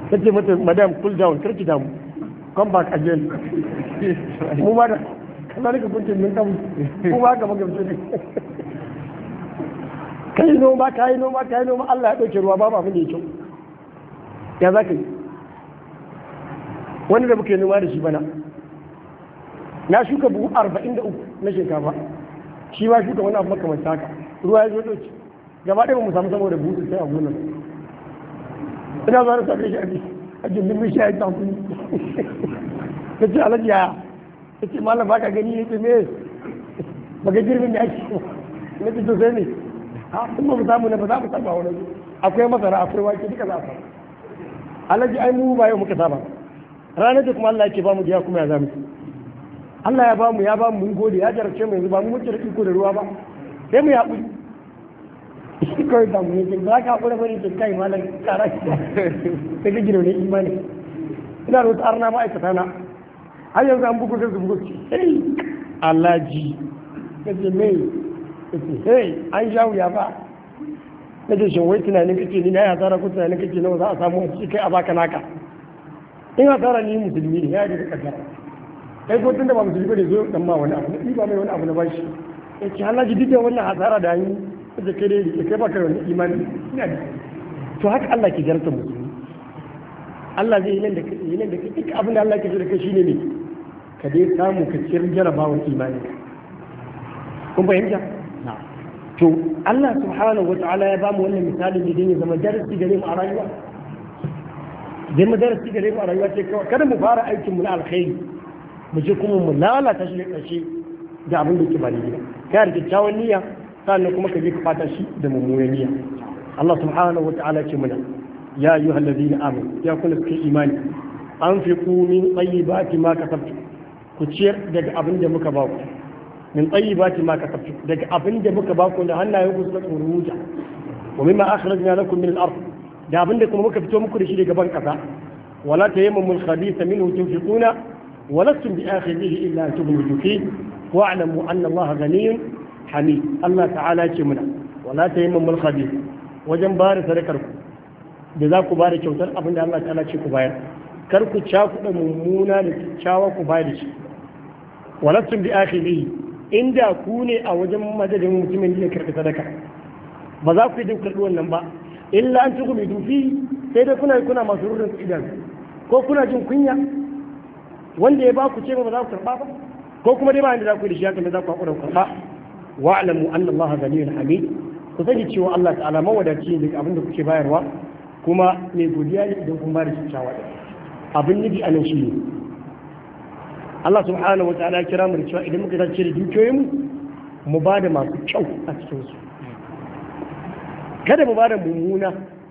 ta ce mata madam cool down karki damu come back again mu ma da kana rika kuncin min kan mu ma ga magamce ne kai noma kai noma kai noma Allah ya dauke ruwa babu abin da yake ya za ka yi wani da muke noma da shi bana na shuka buhu arba'in da uku na shinkafa shi ma shuka wani abu makamanta haka ruwa ya zo dauke gaba ɗaya ba mu samu saboda buhu sai a gonar ina zuwa da sabbin shi a gindin mishi ya yi tankuni ta ce alaji ya ta ce malam baka gani ya ce me baka girmin da ake na ce sosai ne ha in ba mu samu na ba za mu saba wani akwai masara akwai wake duka za a samu alaji ai mu ba yau muka saba ranar da kuma Allah yake ba mu jiya kuma ya zamu Allah ya ba mu ya ba mu mun gode ya jarabce mu yanzu ba mu muke da iko da ruwa ba sai mu yi haƙuri shi kawai ba mu yake ba ka haƙura bane ke kai malam tsara shi sai ka gina wani imani ina da wata arna ma'aikata na har yanzu an bugu sai su bugu ce Allah ji ka ce mai ka ce hey an sha wuya ba na ce shin wai tunanin kake ni na ya hasara ko tunanin kake nawa za a samu a kai a baka naka in hasara ni musulmi ne ya yi da kaddara kai ko tun da ba musulmi ba ne zo dan ma wani abu na ɗiba mai wani abu na bashi ya ce Allah ji duk da wannan hasara da yi da kai dai da kai baka da wani imani ina da to haka Allah ke jarta musulmi Allah zai yi nan da kai yi nan da kai duk abin da Allah ke so da kai shine ne ka dai samu ka ciyar jarabawan imani kun fahimta to Allah subhanahu wata'ala ya bamu wannan misali ne don ya zama darasi gare mu a rayuwa zai mu darasi gare mu a rayuwa ce kawai kada mu fara aikin mu na alkhairi mu je kuma mu lalata shi da ƙarshe da abin da ke ba daidai kai da kyakkyawan niyya sannan kuma ka je ka fata shi da mummunan niyya Allah subhanahu wata'ala ce mana ya ayyuhal ladina amanu ya kula suke imani anfiqu min tayyibati ma kasabtum ku ciyar daga abin da muka ba ku min tayyibati ma kasabtum daga abin da muka ba ku da hannaye ku suka tsoro wuta wa mimma akhrajna lakum min al-ard da abin da kuma muka fito muku da shi daga ban kasa wala tayammamu al-khabitha minhu tunfiquna wa lastum bi akhidhihi illa an tughmidu fihi wa'lamu anna Allah ghaniyyun hamid Allah ta'ala ce muna wala tayammamu al-khabith wajen bada sadakar ku da za ku bada kyautar abin da Allah ta'ala ce ku bayar kar ku cakuɗa mummuna da kyakkyawa ku bayar da shi wala lastum bi akhidhihi inda ku ne a wajen madadin mutumin da ya karɓi sadaka ba za ku yi jin karɓi wannan ba illa an tuku mai dufi sai dai kuna kuna masu rurin idan ko kuna jin kunya wanda ya ba ku ce ba za ku karɓa ba ko kuma dai ba inda za ku yi da shi haka da za ku haƙura karɓa wa alamu anna Allah ghaniyyun hamid ku sani cewa Allah ta'ala mawadaci ne daga abin da kuke bayarwa kuma mai godiya ne idan kun ba da kyakkyawa abin nufi a nan shi ne Allah subhanahu wa ta'ala ya kira mu da cewa idan muka dace da dukiyoyin mu ba da masu kyau a cikin su kada mu ba da mummuna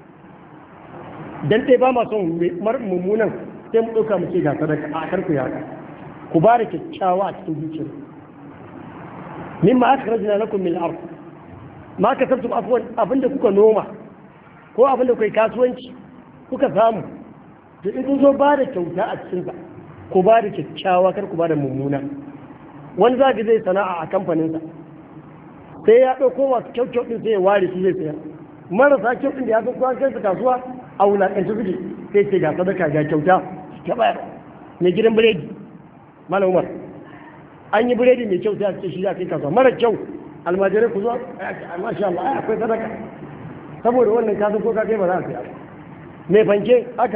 dan dai ba ma son mummunan sai mu dauka mu ce ga sadaka a karku ya ku ba da kyakkyawa a cikin dukiyar mimma akhrajna lakum min al-ard ma kasabtum afwan abinda kuka noma ko abinda kuka kasuwanci kuka samu to in kun zo ba da kyauta a cikin sa ku ba da kyakkyawa kar ku ba da mummuna wani zagi zai sana'a a kamfaninsa sai ya ɗauko masu kyau kyau ɗin sai ya ware shi zai sayar marasa kyau ɗin da ya san kwan kai su kasuwa a wulaƙanci suke sai ce ga sadaka ga kyauta ta bayar mai gidan biredi malam umar an yi biredi mai kyau sai a ce shi ya kai kasuwa mara kyau almajirai ku zo masha Allah akwai sadaka saboda wannan kasan ko ka kai ba za a sayar mai fanke haka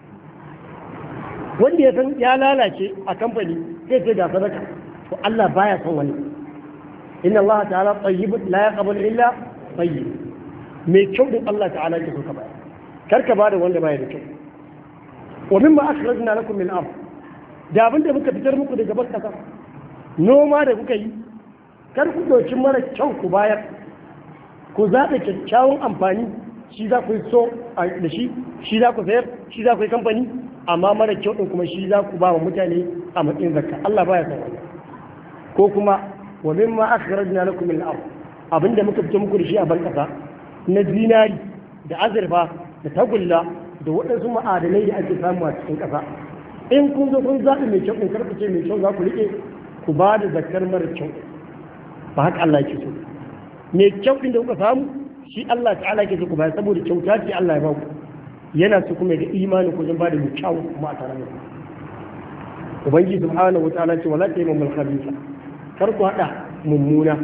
wanda ya san ya lalace a kamfani sai ce ga sadaka to Allah baya son wani inna Allah ta'ala tayyibun la yaqbalu illa tayyib mai kyau din Allah ta'ala ke so ka bayar kar ka bada wanda baya da kyau wa mimma akhrajna lakum min ard da abin da muka fitar muku daga ban kasa noma da kuka yi kar ku doki mara kyau ku bayar ku zaɓa kyakkyawan amfani shi za ku yi so da shi shi za ku sayar shi za ku yi kamfani amma mara kyau ɗin kuma shi za ku ba wa mutane a matsayin zakka Allah baya san wannan ko kuma wa mimma akhrajna lakum min al-ard abinda muka fito muku da shi a ban kasa na zinari da azurfa da tagulla da waɗansu ma'adanai da ake samu a cikin ƙasa in kun zo kun zaɓi mai kyau in karku ce mai kyau za ku riƙe ku ba da zakkar mara kyau ba haka Allah yake so mai kyau ɗin da kuka samu shi Allah ta'ala yake so ku bayar saboda kyauta ce Allah ya ba ku yana su kuma ga imani ko zan ba da kyau kuma a tare da ubangiji subhanahu wa ta'ala ce wala taymamul khabitha kar ku hada mummuna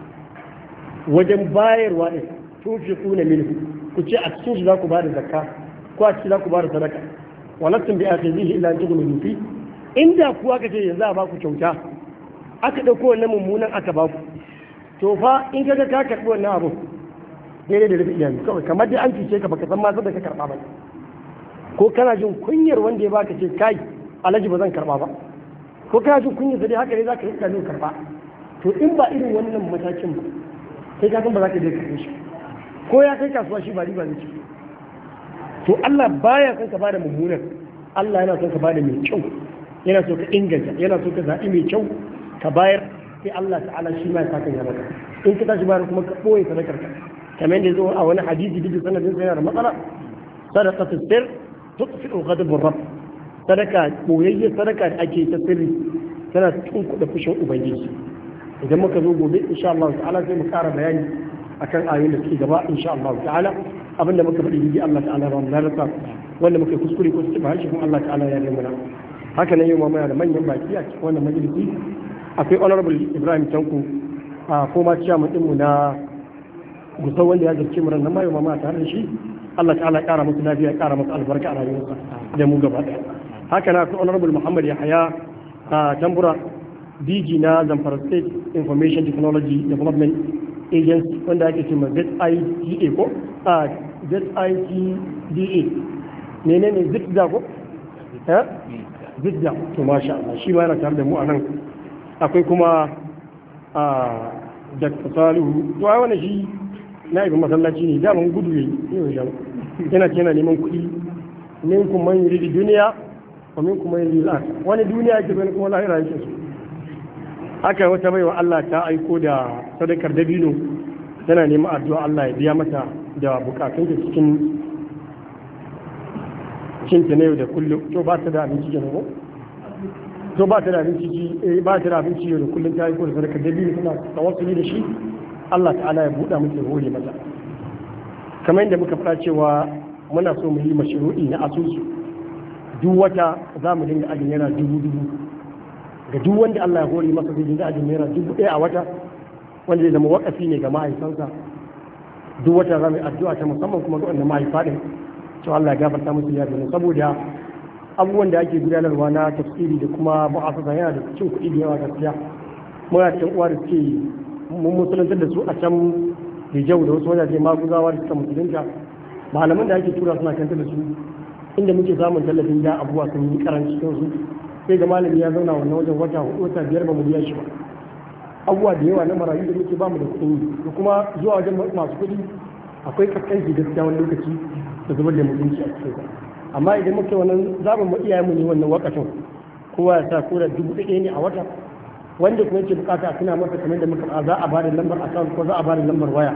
wajen bayarwa din tunfiquna minhu ku ce a cikin shi za ku ba da zakka ko a cikin za ku ba da sadaka walakin bi akhizihi illa an tughlu fi inda kuwa ka ce yanzu a ba ku kyauta aka dauko wannan mummunan aka ba ku to fa in kaga ka karbi wannan abu daidai da rufe iyali kawai kamar dai an cuce ka baka san ma da ka karba ba ko kana jin kunyar wanda ya baka ce kai alhaji ba zan karba ba ko kana jin kunyar sai dai haka ne zaka yi kanin karba to in ba irin wannan matakin ba sai ka san ba za ka je karbe shi ko ya kai kasuwa shi ba riba ne to Allah baya son ka bada mummunan Allah yana son ka bada mai kyau yana so ka inganta yana so ka zaɓi mai kyau ka bayar sai Allah ta'ala shi ma ya saka ya maka in ka tashi bayar kuma ka boye sadakar ka kamar yadda zo a wani hadisi duk sanadin sa yana da matsala sadaqatu sir tutfi'u ghadab ar-rabb sadaka boyayye sadaka da ake ta sirri tana cikin kuɗa fushin ubangiji idan muka zo gobe insha Allah ta'ala sai mu ƙara bayani akan ayoyin da suke gaba insha Allah ta'ala abinda muka faɗi bibi Allah ta'ala ba mu lalata wanda muka kuskure ko su ba shi kuma Allah ta'ala ya yi mana haka nan yau ma muna da manyan baki a cikin wannan majalisi akwai honorable Ibrahim Tanko a former chairman din mu na gusau wanda ya zarce mu ran nan ma yau ma tare da shi Allah ta'ala ya kara musu lafiya ya kara musu albarka a rayuwarsa da mu gaba daya haka na akwai honorable Muhammad Yahaya a Tambura D G na Zamfara State Information Technology Development Agency wanda ake cewa Z I T A ko a Z I T D A menene zidda ko eh zidda to masha Allah shi ma yana tare da mu a nan akwai kuma a Dr. Salihu to ai wannan shi na ibn masallaci ne da mun gudu yayi yana ce yana neman kuɗi minkum man yuridu duniya wa minkum man yuridu al-akhirah wani duniya yake bane kuma lahira yake so haka wata baiwa Allah ta aiko da sadakar dabino tana neman addu'a Allah ya biya mata da bukatunta cikin cinta na yau da kullum to ba ta da abinci kenan ko to ba ta da abinci eh ba ta da abinci yau da kullum ta aiko da sadakar dabino tana tawassuli da shi Allah ta'ala ya buɗa mata hore mata kamar yadda muka faɗa cewa muna so mu yi mashru'i na asusu duk wata za mu dinga ajin naira dubu dubu ga duk wanda Allah ya hore masa zai dinga ajin naira dubu ɗaya a wata wanda zai zama wakafi ne ga mahaifansa duk wata za mu yi addu'a ta musamman kuma ga wannan mahaifa ɗin cewa Allah ya gafarta musu ya domin saboda abubuwan da ake gudanarwa na tafsiri da kuma mu'asasa yana da cin kuɗi da yawa gaskiya muna da ƴan uwa da suke mun musulantar da su a can Rijau da wasu wajaje maguzawa da suka musulunta malaman da ake tura suna kantar da su inda muke samun tallafin da abubuwa sun yi karanci cikin su sai ga malami ya zauna wannan wajen wata hudu wata biyar ba mu biya shi ba abubuwa da yawa na marayu da muke bamu da kuɗin yi da kuma zuwa wajen masu kuɗi akwai kaskanci gaskiya wani lokaci da zubar da mutunci a cikin sa amma idan muke wannan zamu mu iyayen mu ne wannan wakacin kowa ya sa ko da dubu ɗaya ne a wata wanda kuma yake bukata a tuna masa kamar da muka za a bada lambar account ko za a bada lambar waya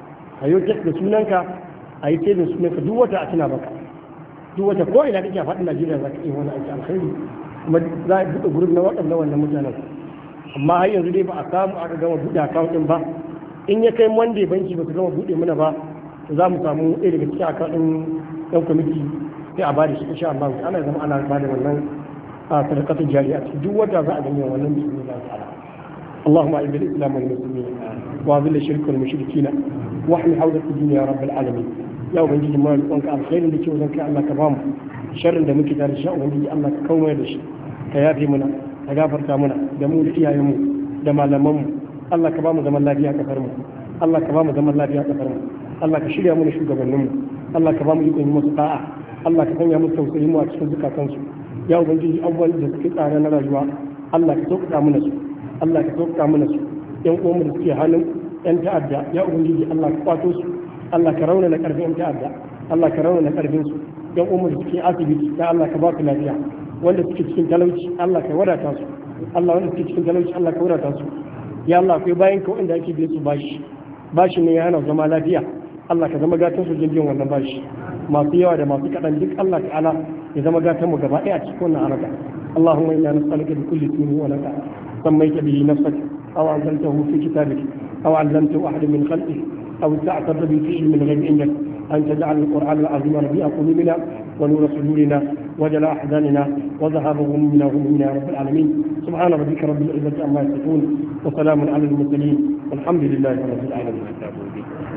a yau da sunanka a yi tebin sunanka duk wata a tuna baka duk wata ko ina kake a faɗin Najeriya za ka iya wani aiki alkhairi kuma za a buɗe gurin na waɗanda wannan mutanen amma har yanzu dai ba a samu aka gama buɗe account ɗin ba in ya kai monday banki ba su gama buɗe mana ba to za mu samu ɗaya daga cikin account ɗin ɗan kwamiti sai a bada shi insha Allah ana zama ana bada wannan صدقة جارية جوة بعد من ولم بسم الله تعالى اللهم أعز الإسلام والمسلمين وأذل الشرك والمشركين واحمي حوزة الدين يا رب العالمين يا ولي جمال وانك الخير اللي تشوف ذنك الله كرام شر اللي ممكن ترجع ولي الله كوم يدش كيافي منا تغافر كامنا دمول إياه يمو دم لمم الله كرام دم الله فيها كفرم الله كرام دم الله فيها كفرم الله كشري من شو قبل نم الله كرام يكون مستطاع الله كفن يا مستوسلم وأكشف زكاة تنسو ya ubangiji abubuwan da suke tsara na rayuwa Allah ka sauƙaƙa mana su Allah ka sauƙaƙa mana su yan uwanmu da suke hannun yan ta'adda ya ubangiji Allah ka kwato su Allah ka rauna na ƙarfin yan ta'adda Allah ka rauna na ƙarfin su yan uwanmu da suke asibiti ya Allah ka ba su lafiya wanda suke cikin talauci Allah ka wadata su Allah wanda suke cikin talauci Allah ka wadata su ya Allah akwai bayan ka wanda ake biye su bashi bashi ne ya hana zama lafiya Allah ka zama gatan su jirgin wannan bashi masu yawa da masu kaɗan duk Allah ta'ala ya zama gatan mu gaba ɗaya a cikin wannan haraka Allahumma inna nas'aluka bi kulli ismin wa laka sammayta bihi nafsaka aw anzaltahu fi kitabika aw 'allamtahu ahadan min khalqika aw ista'tarta bihi fi ilmi al-ghayb 'indak أن تجعل القرآن العظيم ربيع قلوبنا ونور صدورنا وجلاء أحزاننا وذهاب همومنا وهمومنا يا رب العالمين. سبحان ربك رب العزة عما يصفون وسلام على المرسلين والحمد لله رب العالمين.